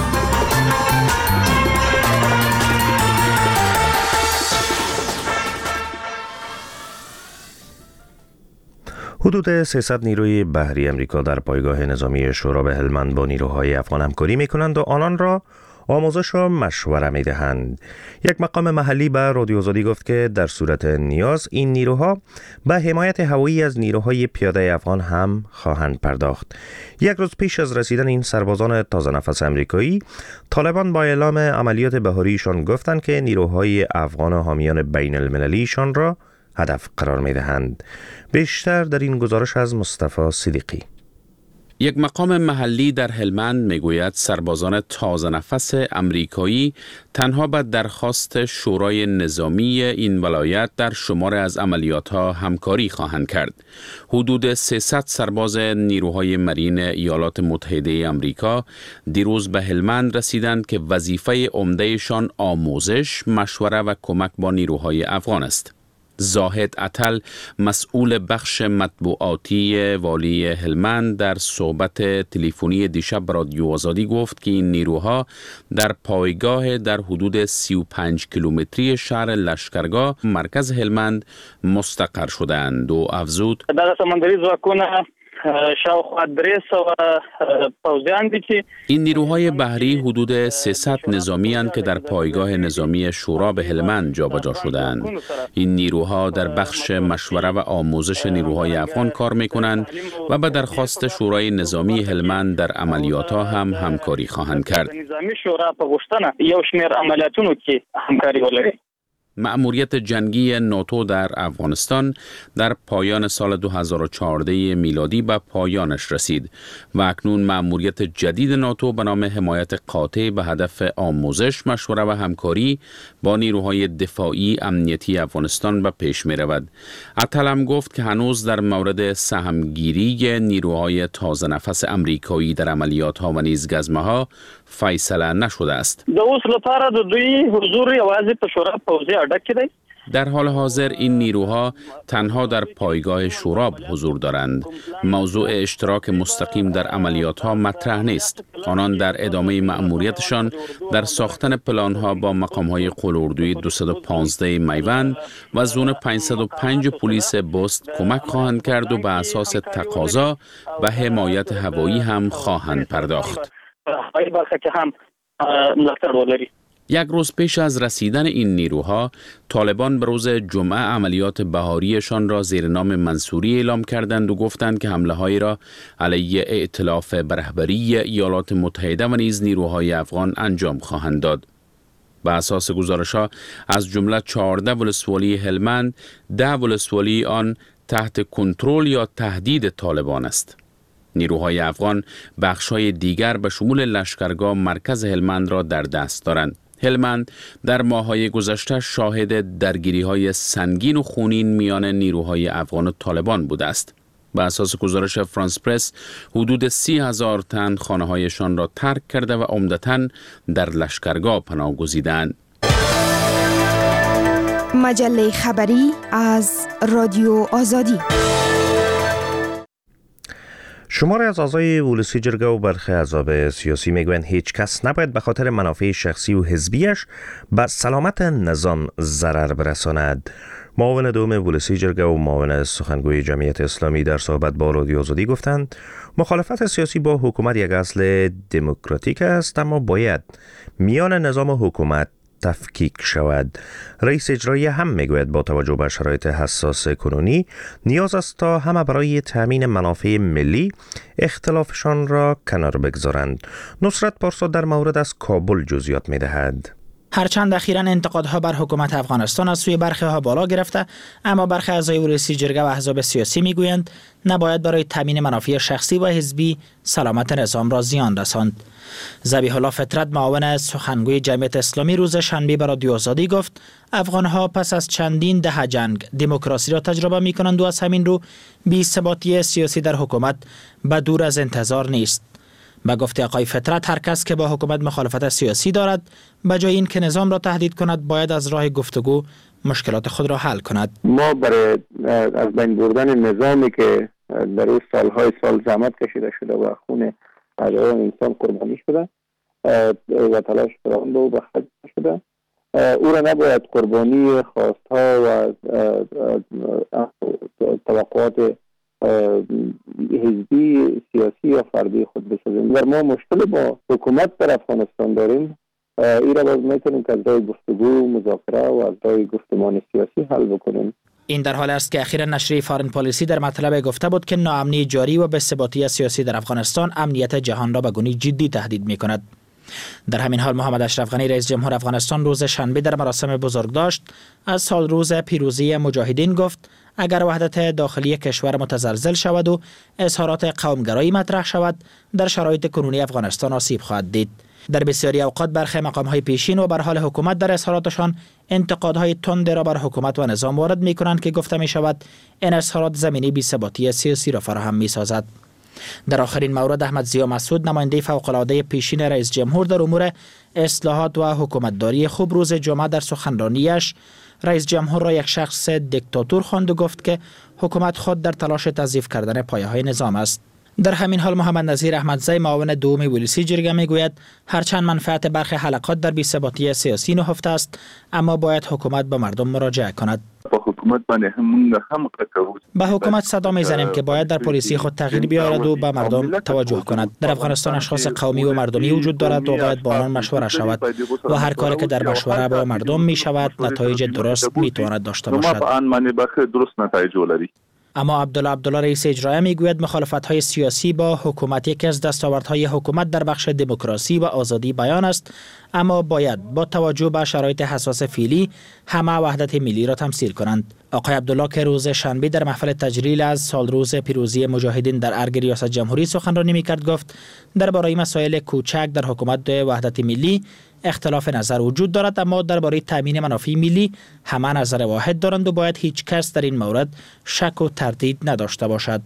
حدود 300 نیروی بحری امریکا در پایگاه نظامی شورا به هلمند با نیروهای افغان همکاری می‌کنند و آنان را آموزش و مشوره می‌دهند. یک مقام محلی به رادیو آزادی گفت که در صورت نیاز این نیروها به حمایت هوایی از نیروهای پیاده افغان هم خواهند پرداخت. یک روز پیش از رسیدن این سربازان تازه نفس امریکایی، طالبان با اعلام عملیات بهاریشان گفتند که نیروهای افغان و حامیان بین المللیشان را هدف قرار می‌دهند. بیشتر در این گزارش از مصطفی صدیقی. یک مقام محلی در هلمند میگوید سربازان تازه نفس امریکایی تنها به درخواست شورای نظامی این ولایت در شمار از عملیاتها همکاری خواهند کرد. حدود 300 سرباز نیروهای مرین ایالات متحده آمریکا دیروز به هلمند رسیدند که وظیفه عمدهشان آموزش، مشوره و کمک با نیروهای افغان است. زاهد عطل مسئول بخش مطبوعاتی والی هلمند در صحبت تلفنی دیشب رادیو آزادی گفت که این نیروها در پایگاه در حدود 35 کیلومتری شهر لشکرگاه مرکز هلمند مستقر شدند و افزود دغه سمندري ځواکونه شاوخوا 300 پوځیان دي چې این نیروهای بحری حدود 300 نظامی اند که در پایگاه نظامی شورا به هلمند جابجا شدند. این نیروها در بخش مشوره و آموزش نیروهای افغان کار می‌کنند و به درخواست شورای نظامی هلمند در عملیات‌ها هم همکاری خواهند کرد. نظامی شورا په غوښتنه یو شمېر عملیاتونو کې همکاري ولري. مأموریت جنگی ناتو در افغانستان در پایان سال 2014 میلادی به پایانش رسید و اکنون مأموریت جدید ناتو به نام حمایت قاطع به هدف آموزش، مشوره و همکاری با نیروهای دفاعی امنیتی افغانستان به پیش می رود. اتل هم گفت که هنوز در مورد سهمگیری نیروهای تازه نفس امریکایی در عملیات ها و نیز گزمه ها فیصله نشده است. د اوس لپاره د دوی حضور یوازې په شورا پوځي اډه کې دی. در حال حاضر این نیروها تنها در پایگاه شورا حضور دارند. موضوع اشتراک مستقیم در عملیات ها مطرح نیست. آنان در ادامه مأموریتشان در ساختن پلان ها با مقام های قلوردوی 215 میوند و زون 505 پلیس بست کمک خواهند کرد و به اساس تقاضا و حمایت هوایی هم خواهند پرداخت. یک روز پیش از رسیدن این نیروها، طالبان به روز جمعه عملیات بهاریشان را زیر نام منصوری اعلام کردند و گفتند که حمله‌هایی را علیه ائتلاف به رهبری ایالات متحده و نیز نیروهای افغان انجام خواهند داد. به اساس گزارش‌ها از جمله 14 ولسوالی هلمند، 10 ولسوالی آن تحت کنترل یا تهدید طالبان است. نیروهای افغان بخش‌های دیگر به شمول لشکرگاه مرکز هلمند را در دست دارند. هلمند در ماه‌های گذشته شاهد درگیری‌های سنگین و خونین میان نیروهای افغان و طالبان بوده است. به اساس گزارش فرانس پرس، حدود 30,000 تن خانه‌هایشان را ترک کرده و عمدتاً در لشکرگاه پناه گزیدند. مجله خبری از رادیو آزادی. شماری از اعضای ولسی جرگه و برخی احزاب سیاسی میگویند هیچ کس نباید به خاطر منافع شخصی و حزبیش به سلامت نظام ضرر برساند. معاون دوم ولسی جرگه و معاون سخنگوی جمعیت اسلامی در صحبت با رادیو آزادی گفتند مخالفت سیاسی با حکومت یک اصل دموکراتیک است، اما باید میان نظام و حکومت تفکیک شود. رئیس اجرایی هم میگوید با توجه به شرایط حساس کنونی نیاز است تا همه برای تامین منافع ملی اختلافشان را کنار بگذارند. نصرت پارسا در مورد از کابل جزئیات میدهد. هرچند اخیراً انتقادها بر حکومت افغانستان از سوی برخی ها بالا گرفته، اما برخی اعضای ولسی جرگه و احزاب سیاسی میگویند نباید برای تامین منافع شخصی و حزبی سلامت نظام را زیان رساند. ذبیح الله فطرت معاون سخنگوی جمعیت اسلامی روز شنبه به رادیو آزادی گفت افغانها پس از چندین دهه جنگ دموکراسی را تجربه می‌کنند و از همین رو بی‌ثباتی سیاسی در حکومت به دور از انتظار نیست. با گفته آقای فطرت هر کس که با حکومت مخالفت سیاسی دارد به جای این که نظام را تهدید کند باید از راه گفتگو مشکلات خود را حل کند. ما برای از بین بردن نظامی که در اون سالهای سال زحمت کشیده شده و خون هزاران انسان قربانی شده و تلاش فراوان به او بخشیده شده، او را نباید قربانی خواستها و توقعات حزبی سیاسی یا فردی خود بسازیم. اگر ما مشکل با حکومت در افغانستان داریم، این را باز میتونیم که از راه گفتگو، مذاکره و از راه گفتمان سیاسی حل بکنیم. این در حال است که اخیراً نشریه فارن پالیسی در مطلب گفته بود که ناامنی جاری و بی‌ثباتی سیاسی در افغانستان امنیت جهان را به گونه‌ای جدی تهدید می‌کند. در همین حال محمد اشرف غنی رئیس جمهور افغانستان روز شنبه در مراسم بزرگداشت از سال روز پیروزی مجاهدین گفت اگر وحدت داخلی کشور متزلزل شود و اظهارات قومگرایی مطرح شود در شرایط کنونی افغانستان آسیب خواهد دید. در بسیاری اوقات برخی مقام‌های پیشین و بر حال حکومت در اظهاراتشان انتقادهای تند را بر حکومت و نظام وارد می‌کنند که گفته می‌شود این اظهارات زمینه بی‌ثباتی سیاسی را فراهم می‌سازد. در آخرین مورد احمد ضیا مسعود نماینده فوق‌العاده پیشین رئیس جمهور در امور اصلاحات و حکومتداری خوب روز جمعه در سخنرانیش رئیس جمهور را یک شخص دیکتاتور خواند و گفت که حکومت خود در تلاش تضعیف کردن پایه‌های نظام است. در همین حال محمد نظیر احمدزی معاون دوم ولسی جرگه میگوید هرچند منفعت برخی حلقات در بی‌ثباتی سیاسی نهفته است، اما باید حکومت به مردم مراجعه کند. با حکومت باندې هم کوو. به حکومت صدا میزنیم که باید در پلیسی خود تغییر بیارد و به مردم توجه کند. در افغانستان اشخاص قومی و مردمی وجود دارد و باید با آنان مشوره شود و هر کاری که در مشوره با مردم می شود نتایج درست می تواند داشته باشد. اما عبدالله رئیس اجرایی میگوید مخالفت‌های سیاسی با حکومت یکی از دستاوردهای حکومت در بخش دموکراسی و آزادی بیان است، اما باید با توجه به شرایط حساس فعلی همه وحدت ملی را تمثیل کنند. آقای عبدالله که روز شنبه در محفل تجلیل از سالروز پیروزی مجاهدین در ارگ ریاست جمهوری سخنرانی میکرد گفت درباره مسائل کوچک در حکومت وحدت ملی اختلاف نظر وجود دارد، اما درباره تامین منافع ملی همه نظر واحد دارند و باید هیچ کس در این مورد شک و تردید نداشته باشد.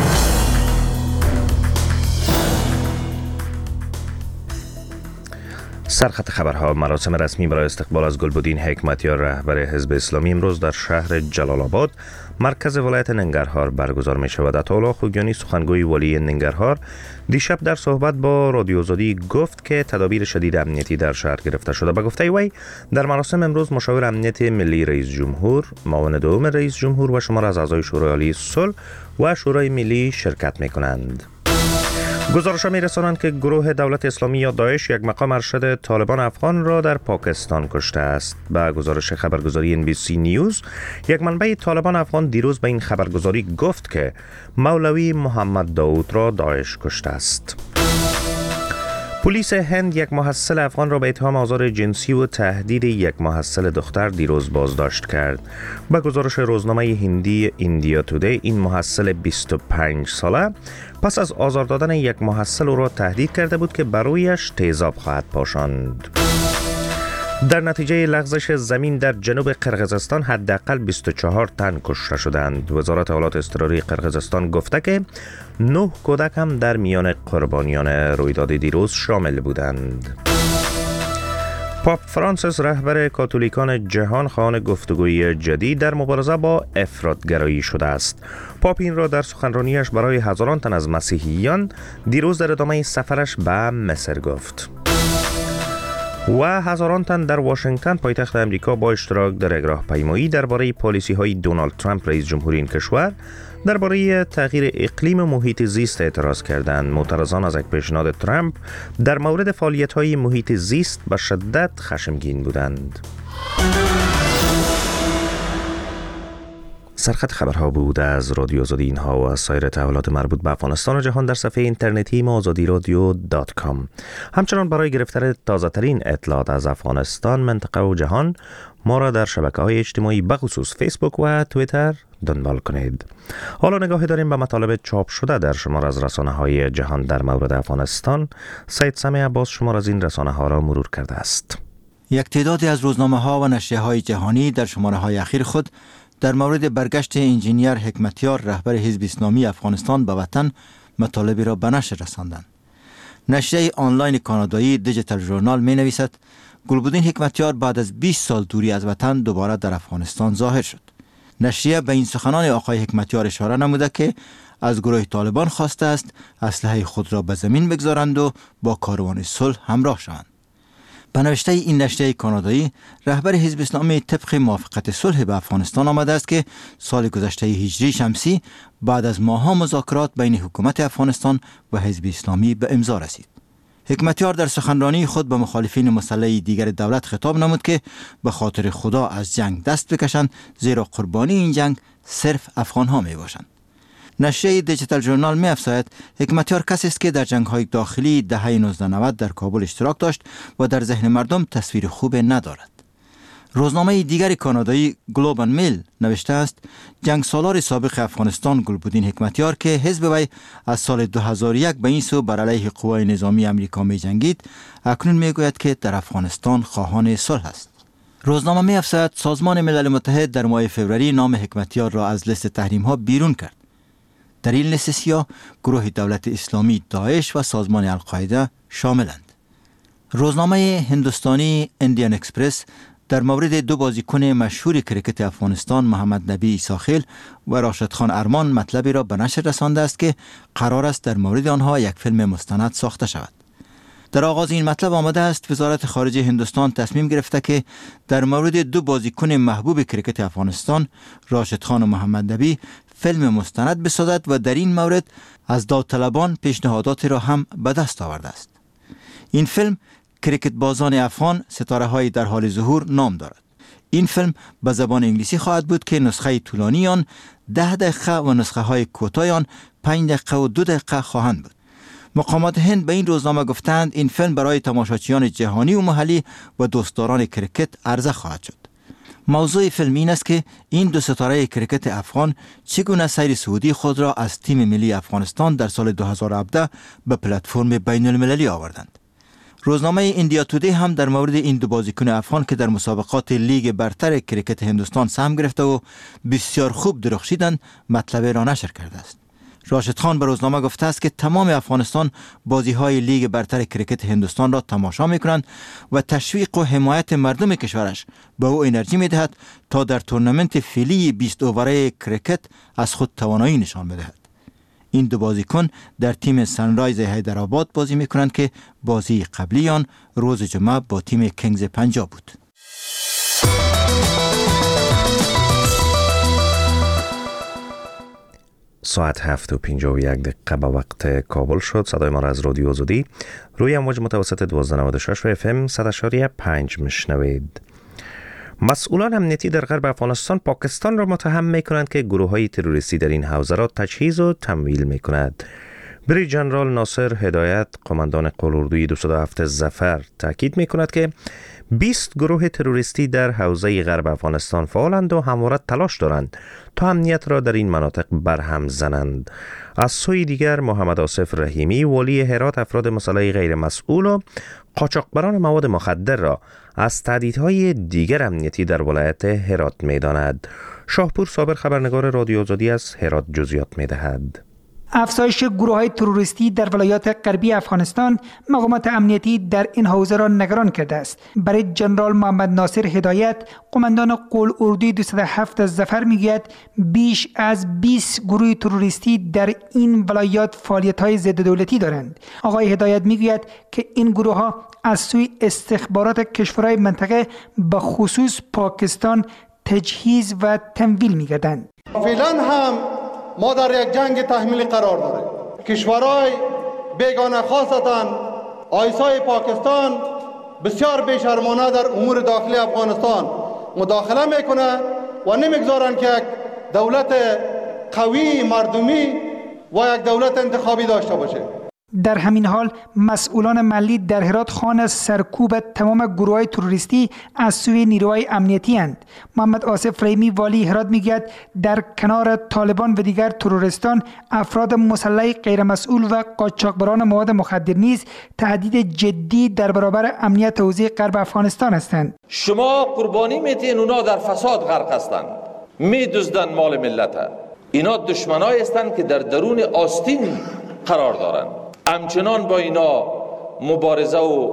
سرخط خبرها. مراسم رسمی برای استقبال از گلبدین حکمتیار رهبر حزب اسلامی امروز در شهر جلال آباد مرکز ولایت ننگرهار برگزار می شود. عطاالله خوگیانی سخنگوی ولی ننگرهار دیشب در صحبت با رادیو آزادی گفت که تدابیر شدید امنیتی در شهر گرفته شده. به گفته وی در مراسم امروز مشاور امنیت ملی رئیس جمهور، معاون دوم رئیس جمهور و شمار از اعضای شورای عالی صلح و شورای ملی شرکت می کنند. گزارش‌ها می‌رسانند که گروه دولت اسلامی یا داعش یک مقام ارشد طالبان افغان را در پاکستان کشته است. به گزارش خبرگزاری NBC نیوز، یک منبع طالبان افغان دیروز به این خبرگزاری گفت که مولوی محمد داود را داعش کشته است. پلیس هند یک محصل افغان را به اتهام آزار جنسی و تهدید یک محصل دختر دیروز بازداشت کرد. به گزارش روزنامه هندی ایندیا تودی، این محصل 25 ساله پس از آزار دادن یک محصل او را تهدید کرده بود که برایش تیزاب خواهد پاشاند. در نتیجه لغزش زمین در جنوب قرقیزستان حداقل 24 تن کشته شدند. وزارت حالات اضطراری قرقیزستان گفته که 9 کودک هم در میان قربانیان رویداد دیروز شامل بودند. پاپ فرانسیس رهبر کاتولیکان جهان خواهان گفتگوی جدید در مبارزه با افراطگرایی شده است. پاپ این را در سخنرانیش برای هزاران تن از مسیحیان دیروز در ادامه سفرش به مصر گفت. و هزاران تن در واشنگتن پایتخت امریکا با اشتراک در یک راهپیمایی درباره پالیسی‌های دونالد ترامپ رئیس جمهور این کشور درباره تغییر اقلیم محیط زیست اعتراض کردند. معترضان از یک پیشنهاد ترامپ در مورد فعالیت‌های محیط زیست به شدت خشمگین بودند. سرخط خبرها بود از رادیو آزادی. اینها و از سایر تحولات مربوط به افغانستان و جهان در صفحه اینترنتی ما azadiradio.com. همچنان برای گرفتن تازه ترین اطلاعات از افغانستان، منطقه و جهان ما را در شبکه‌های اجتماعی بخصوص فیسبوک و توییتر دنبال کنید. حالا نگاهی داریم به مطالب چاپ شده در شمار از رسانه‌های جهان در مورد افغانستان. سید سمیع عباس شمار از این رسانه‌ها را مرور کرده است. یک تعدادی از روزنامه‌ها و نشریه‌های جهانی در شماره‌های اخیر خود در مورد برگشت انجینیر حکمتیار رهبر حزب اسلامی افغانستان به وطن مطالبی را به نشر رساندند. نشریه آنلاین کانادایی دیجیتال ژورنال می نویسد گلبدین حکمتیار بعد از 20 سال دوری از وطن دوباره در افغانستان ظاهر شد. نشریه به این سخنان آقای حکمتیار اشاره نموده که از گروه طالبان خواسته است اسلحه خود را به زمین بگذارند و با کاروان صلح همراه شوند. به نوشته این نشریه کانادایی، رهبر حزب اسلامی طبق موافقت صلح به افغانستان آمده است که سال گذشته هجری شمسی بعد از ماه‌ها مذاکرات بین حکومت افغانستان و حزب اسلامی به امضا رسید. حکمتیار در سخنرانی خود به مخالفین مسلح دیگر دولت خطاب نمود که به خاطر خدا از جنگ دست بکشند، زیرا قربانی این جنگ صرف افغان‌ها می باشند. نشریه دیجیتال ژورنال می افزاید حکمتیار کسی است که در جنگ‌های داخلی دهه 1990 در کابل اشتراک داشت و در ذهن مردم تصویر خوب ندارد. روزنامه دیگر کانادایی گلوب اند میل نوشته است جنگ سالار سابق افغانستان گلبدین حکمتیار که حزب وی از سال 2001 به این سو بر علیه قوای نظامی امریکا می جنگید، اکنون می گوید که در افغانستان خواهان صلح است. روزنامه می افزاید سازمان ملل متحد در ماه فوریه نام حکمتیار را از لیست تحریم ها بیرون کرد. در این لیست سیاه گروه دولت اسلامی داعش و سازمان القاعده شاملند. روزنامه هندوستانی اندیان اکسپرس در مورد دو بازیکن مشهور کرکت افغانستان محمد نبی عیساخیل و راشد خان ارمان مطلبی را به نشر رسانده است که قرار است در مورد آنها یک فیلم مستند ساخته شود. در آغاز این مطلب آمده است وزارت خارجه هندوستان تصمیم گرفته که در مورد دو بازیکن محبوب کرکت افغانستان راشد خان و محمد نبی فیلم مستند بسازد و در این مورد از داوطلبان پیشنهاداتی را هم به دست آورده است. این فیلم کرکت بازان افغان ستاره های در حال ظهور نام دارد. این فیلم به زبان انگلیسی خواهد بود که نسخه طولانی آن 10 دقیقه و نسخه های کوتاه آن 5 دقیقه و 2 دقیقه خواهند بود. مقامات هند به این روزنامه گفتند این فیلم برای تماشاچیان جهانی و محلی و دوستداران کرکت عرضه خواهد شد. موضوع فیلم این است که این دو ستاره کرکت افغان چگونه سیر صعودی خود را از تیم ملی افغانستان در سال 2017 به پلتفرم بین المللی آوردند. روزنامه ایندیا تودی هم در مورد این دو بازیکن افغان که در مسابقات لیگ برتر کرکت هندوستان سهم گرفته و بسیار خوب درخشیدند مطلب را نشر کرده است. راشد خان به روزنامه گفته است که تمام افغانستان بازی‌های لیگ برتر کرکت هندوستان را تماشا می‌کنند و تشویق و حمایت مردم کشورش به او انرژی می‌دهد تا در تورنمنت فعلی 20 اووره کرکت از خود توانایی نشان بدهد. این دو بازیکن در تیم سنرایز حیدرآباد بازی می‌کنند که بازی قبلی آن روز جمعه با تیم کنگز پنجاب بود. ساعت 7:51 به وقت کابل شد. صدای ما را از رادیو آزادی روی امواج متوسط 1296 و FM 100.5 میشنوید. مسئولان امنیتی در غرب افغانستان پاکستان را متهم می‌کنند که گروه‌های تروریستی در این حوزه را تجهیز و تمویل می‌کند. بریگیر ژنرال ناصر هدایت قماندان قلاردوی 207 ظفر تاکید می‌کند که 20 گروه تروریستی در حوزه غرب افغانستان فعالند و همواره تلاش دارند تا امنیت را در این مناطق برهم زنند. از سوی دیگر محمد آصف رحیمی والی هرات افراد مسلح غیر مسئول و قاچاقبران مواد مخدر را از تهدیدهای دیگر امنیتی در ولایت هرات می‌داند. شاهپور صابر خبرنگار رادیو آزادی از هرات جزئیات می‌دهد. افزایش گروه‌های تروریستی در ولایات غربی افغانستان مقامات امنیتی در این حوزه را نگران کرده است. برای جنرال محمد ناصر هدایت قماندان قلاردوی 207 ظفر میگوید بیش از 20 گروه تروریستی در این ولایات فعالیت‌های ضد دولتی دارند. آقای هدایت میگوید که این گروه‌ها از سوی استخبارات کشورهای منطقه به خصوص پاکستان تجهیز و تمویل می‌گردند. فعلا هم ما در یک جنگ تحمیلی قرار داریم. کشورهای بیگانه خاصتاً آیسای پاکستان بسیار بیشرمانه در امور داخلی افغانستان مداخله میکنه و نمیگذارن که یک دولت قوی مردمی و یک دولت انتخابی داشته باشه. در همین حال مسئولان محلی در هرات خواهان از سرکوب تمام گروه‌های تروریستی از سوی نیروهای امنیتی اند. محمد آصف رحیمی والی هرات میگوید در کنار طالبان و دیگر تروریستان افراد مسلح غیر مسئول و قاچاقبران مواد مخدر نیز تهدید جدی در برابر امنیت حوزه غرب افغانستان هستند. شما قربانی میتین اونا در فساد غرق هستند، میدزدن مال ملت. اینا دشمنایی هستند که در درون آستین قرار دارند. همچنان با اینا مبارزه و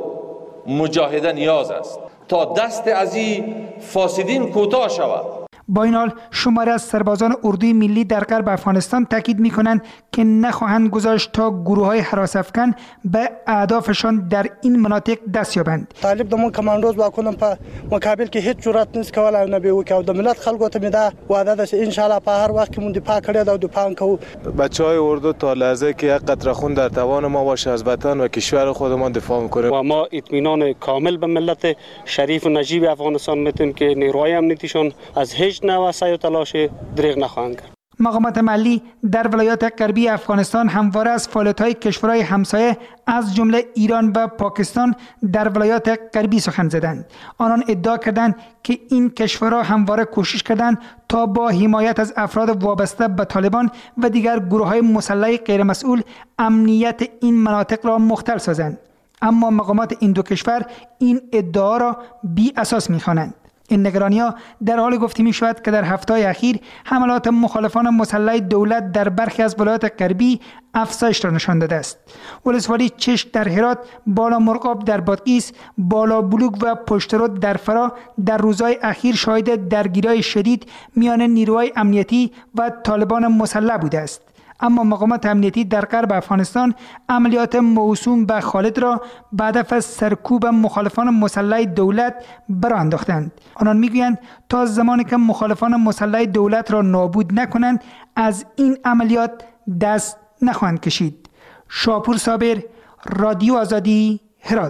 مجاهده نیاز است تا دست از این فاسدین کوتاه شود. با این حال شماری از سربازان اردوی ملی در غرب افغانستان تاکید می‌کنند که نخواهند گذاشت تا گروه‌های هراس افکن به اهدافشان در این مناطق دست یابند. طالب دمون کماندوز واکنم په مقابل کې هیڅ جرأت نس کول او نه به وکاو د ملت خلکو ته میده وعده ده ان شاء الله په هر وخت کې مون دفاع کړی دا دفاع کوو. بچهای اردو تا لحظه که یک قطره خون در توان ما باشه از وطن و کشور خودمان دفاع می‌کنیم و ما اطمینان کامل به ملت شریف و نجیب افغانستان میتونیم که نیروهای امنیتیشون از هیچ نوع سعی و تلاش دریغ نخواهند کرد. مقامات محلی در ولایات غربی افغانستان همواره از فعالیت‌های کشورهای همسایه از جمله ایران و پاکستان در ولایات غربی سخن زدند. آنان ادعا کردند که این کشورها همواره کوشش کردند تا با حمایت از افراد وابسته به طالبان و دیگر گروه‌های مسلح غیرمسئول امنیت این مناطق را مختل سازند. اما مقامات این دو کشور این ادعا را بی اساس می‌خوانند. این نگرانی‌ها در حال گفته می‌شود که در هفته‌های اخیر حملات مخالفان مسلح دولت در برخی از ولایات غربی افزایش را نشان داده است. ولسوالی چشت در هرات، بالا مرغاب در بادغیس، بالا بلوک و پشترود در فرا در روزهای اخیر شاهد درگیری‌های شدید میان نیروهای امنیتی و طالبان مسلح بوده است. اما مقامات امنیتی در غرب افغانستان عملیات موسوم به خالد را به هدف سرکوب مخالفان مسلح دولت برآ انداختند. آنان میگویند تا زمانی که مخالفان مسلح دولت را نابود نکنند از این عملیات دست نخواهند کشید. شاپور صابر، رادیو آزادی، هرات.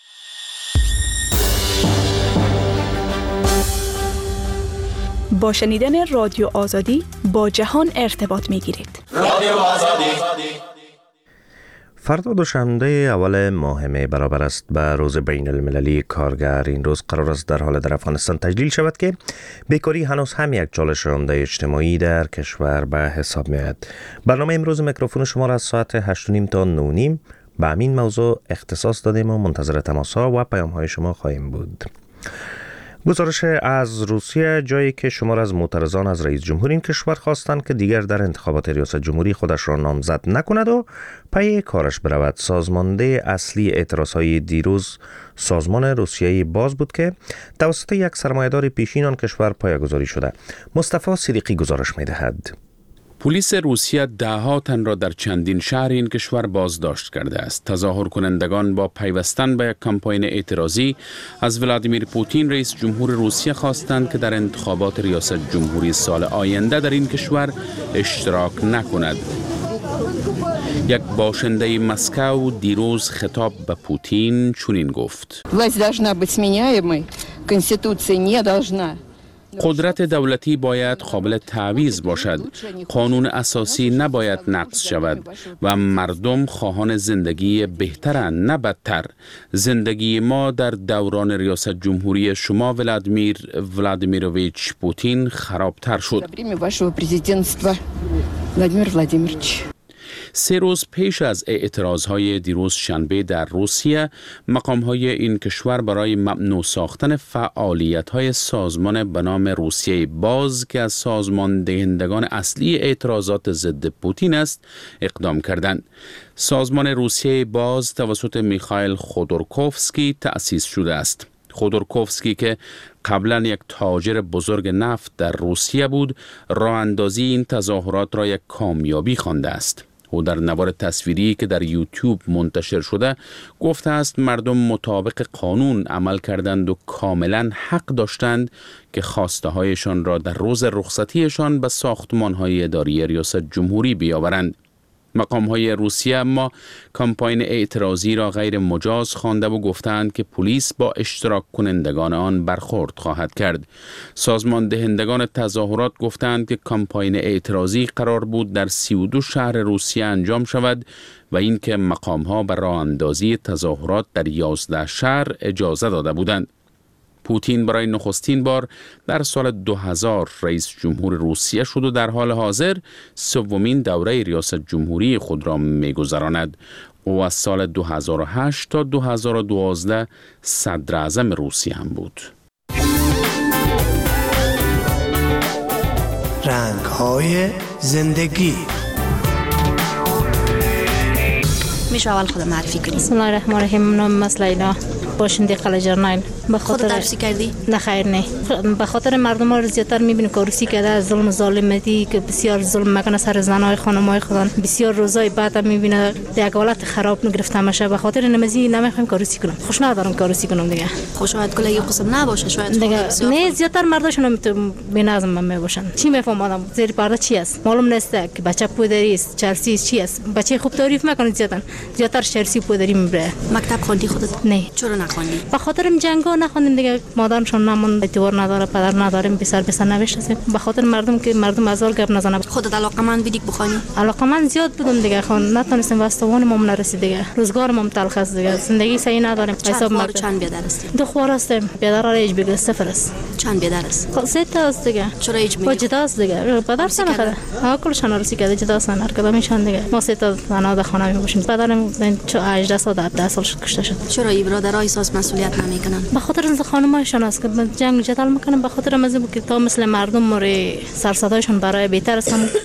با شنیدن رادیو آزادی با جهان ارتباط می‌گیرید. رادیو آزادی. فردا دوشنبه اول ماه می برابر است به روز بین المللی کارگر. این روز قرار است در حال در افغانستان تجلیل شود که بیکاری هنوز هم یک چالش راننده اجتماعی در کشور به حساب می آید. برنامه امروز میکروفون شما را از ساعت 8:30 تا 9:30 به همین موضوع اختصاص دادیم و منتظر تماس‌ها و پیام‌های شما خواهیم بود. گزارش از روسیه، جایی که شمار از معترضان از رئیس جمهور این کشور خواستند که دیگر در انتخابات ریاست جمهوری خودش را نامزد نکند و پی کارش برود. سازمانده اصلی اعتراضهای دیروز سازمان روسیه باز بود که توسط یک سرمایه‌دار پیشین آن کشور پایه‌گذاری شده. مصطفی صدیقی گزارش می‌دهد. پلیس روسیه ده‌ها تن را در چندین شهر این کشور بازداشت کرده است. تظاهر کنندگان با پیوستن به یک کمپاین اعتراضی از ولادیمیر پوتین رئیس جمهور روسیه خواستند که در انتخابات ریاست جمهوری سال آینده در این کشور اشتراک نکند. یک باشنده مسکو دیروز خطاب به پوتین چنین گفت: قدرت دولتی باید قابل تعویض باشد. قانون اساسی نباید نقض شود و مردم خواهان زندگی بهترند نه بدتر. زندگی ما در دوران ریاست جمهوری شما ولادیمیروویچ پوتین خرابتر شد. 3 روز پیش از اعتراضهای دیروز شنبه در روسیه، مقامهای این کشور برای ممنوع ساختن فعالیت‌های سازمان به نام روسیه باز که از سازمان دهندگان اصلی اعتراضات ضد پوتین است، اقدام کردند. سازمان روسیه باز توسط میخائیل خودورکوفسکی تأسیس شده است. خودورکوفسکی که قبلا یک تاجر بزرگ نفت در روسیه بود، راه اندازی این تظاهرات را یک کامیابی خوانده است. او در نوار تصویری که در یوتیوب منتشر شده گفته است مردم مطابق قانون عمل کردند و کاملا حق داشتند که خواسته هایشان را در روز رخصتیشان به ساختمان های اداری ریاست جمهوری بیاورند. مقام های روسیه اما کمپاین اعتراضی را غیر مجاز خوانده و گفتند که پلیس با اشتراک کنندگان آن برخورد خواهد کرد. سازمان دهندگان تظاهرات گفتند که کمپاین اعتراضی قرار بود در 32 شهر روسیه انجام شود و اینکه مقام ها به راه اندازی تظاهرات در 11 شهر اجازه داده بودند. پوتین برای نخستین بار در سال 2000 رئیس جمهور روسیه شد و در حال حاضر 3مین دوره ریاست جمهوری خود را می‌گذراند. او از سال 2008 تا 2012 صدر اعظم روسیه هم بود. رنگ‌های زندگی. میشه اول خود معرفی کنی؟ بسم الله الرحمن الرحیم. نام لیلا، باشنده قلعه جرنیل. به خاطر درسی کردی؟ نه خیر نه. به خاطر مردم ها زیادتر میبینیم که روسی کرده از ظلم ظالمتی که بسیار ظلم میکنه سر زنای خانمای خودان. بسیار روزای بعد هم میبینه یک حالت خراب نگرفته میشه. به خاطر نمازی نمیخوایم که روسی کنم. خوش ندارم که روسی کنم دیگه. خوشایت کلی قسم نباشه شاید دیگه. نه زیادتر مرداشون به نظم میباشن. چی میفهمم زیر پرده چی است؟ معلوم نیست که بچه پودری است، چرسی چی است. بچه خوب تعریف میکنه زیادتر چرسی پودری میبره. مکتب خوندی خودت؟ نه. چرا نخوندی؟ به خاطر جنگا نخوندیم دیگه. مادرشون نمون اعتبار نداره، پدر نداریم، پسر نوشته. به خاطر مردم که مردم ازال گپ نزنه. خودت علاقمند بودی بخونی؟ علاقمند زیاد بودم دیگه. خون نتونستم واسطوانم نرسید دیگه. روزگارم تلخ است دیگه. زندگی صحیح نداریم. حساب ما چند بیادر هستی؟ 2 خوار هستم. بیادر را هیچ بگیر 0 است. چند بیادر است؟ خب 3 تا است دیگه. چرا هیچ میگی؟ جدا است دیگه. پدر سن کرده. کلشان رسی کرده جدا است. هر کدام میشن دیگه. ما 3 تا زنا در خانه میباشیم. پدرم 18 سال 17 سال کشته شد. چرا ای برادرای احساس مسئولیت نمیکنن؟ به خاطر از خانمایشان است که جنگ جدال میکنن. به خاطر از که تا مثل مردم مری سرسدایشون برای بهتر است.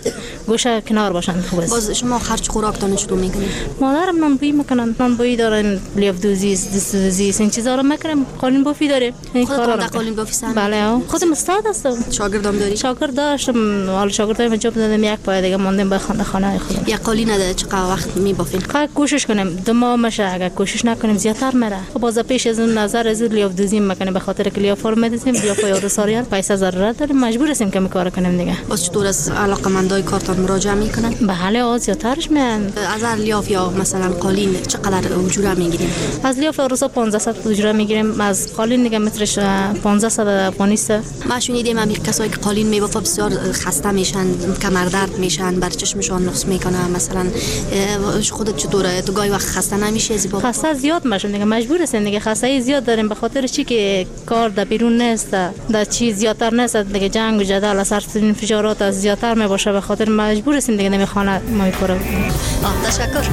گوشه کنار باشن خوب است. باز شما خرج خوراکتان چطور میکنید؟ مادرم نانبویی میکنن، نانبویی دارن، لیف دوزی، دست دوزی، این چیزا رو میکنم. قالین بافی داره. این کارا رو قالین بافی سر. بله. خودم استاد هستم. شاگردام داری؟ شاگرد داشتم. حالا شاگردام جواب دادم، یک پای دیگه ماندم به خانه خودم. یک قالین نداره چقدر وقت میبافین؟ کوشش کنیم 2 ماه میشه، اگر کوشش نکنیم زیادتر میره. باز پیش از اون نظر از لیف دوزی میکنه، به خاطر که لیف فرم میدیم، لیف یارو ساریال پیسه ضرورت داریم، مجبور هستیم که کار کنیم دیگه. باز چطور از علاقمندای کارتان مراجعه میکنن؟ بله زیادترش میان. از لیاف یا مثلا قالین چقدر اجوره میگیریم؟ از لیاف روزا 1500 اجوره میگیریم، از قالین دیگه مترش 1500 افغانی است. ما شنیدیم همین کسایی که قالین میبافن بسیار خسته میشن، کمر درد میشن، بر چشمشون نقص میکنه. مثلا خودت چطوره؟ تو گاهی وقت خسته نمیشی از این؟ خسته زیاد میشم دیگه، مجبور هستیم دیگه، خستگی زیاد داریم به خاطر چی که کار در بیرون نیست، در چیز زیادتر نیست دیگه، جنگ و جدال اثر انفجارات از زیادتر میباشه، به خاطر مجبور هستیم دیگه نمیخوانه ما کارو. تشکر.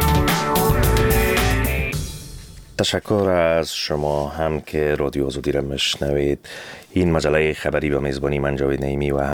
تشکر از شما هم که رادیو آزادی را میشنوید. این مجله خبری به میزبانی من جاوید نعیمی و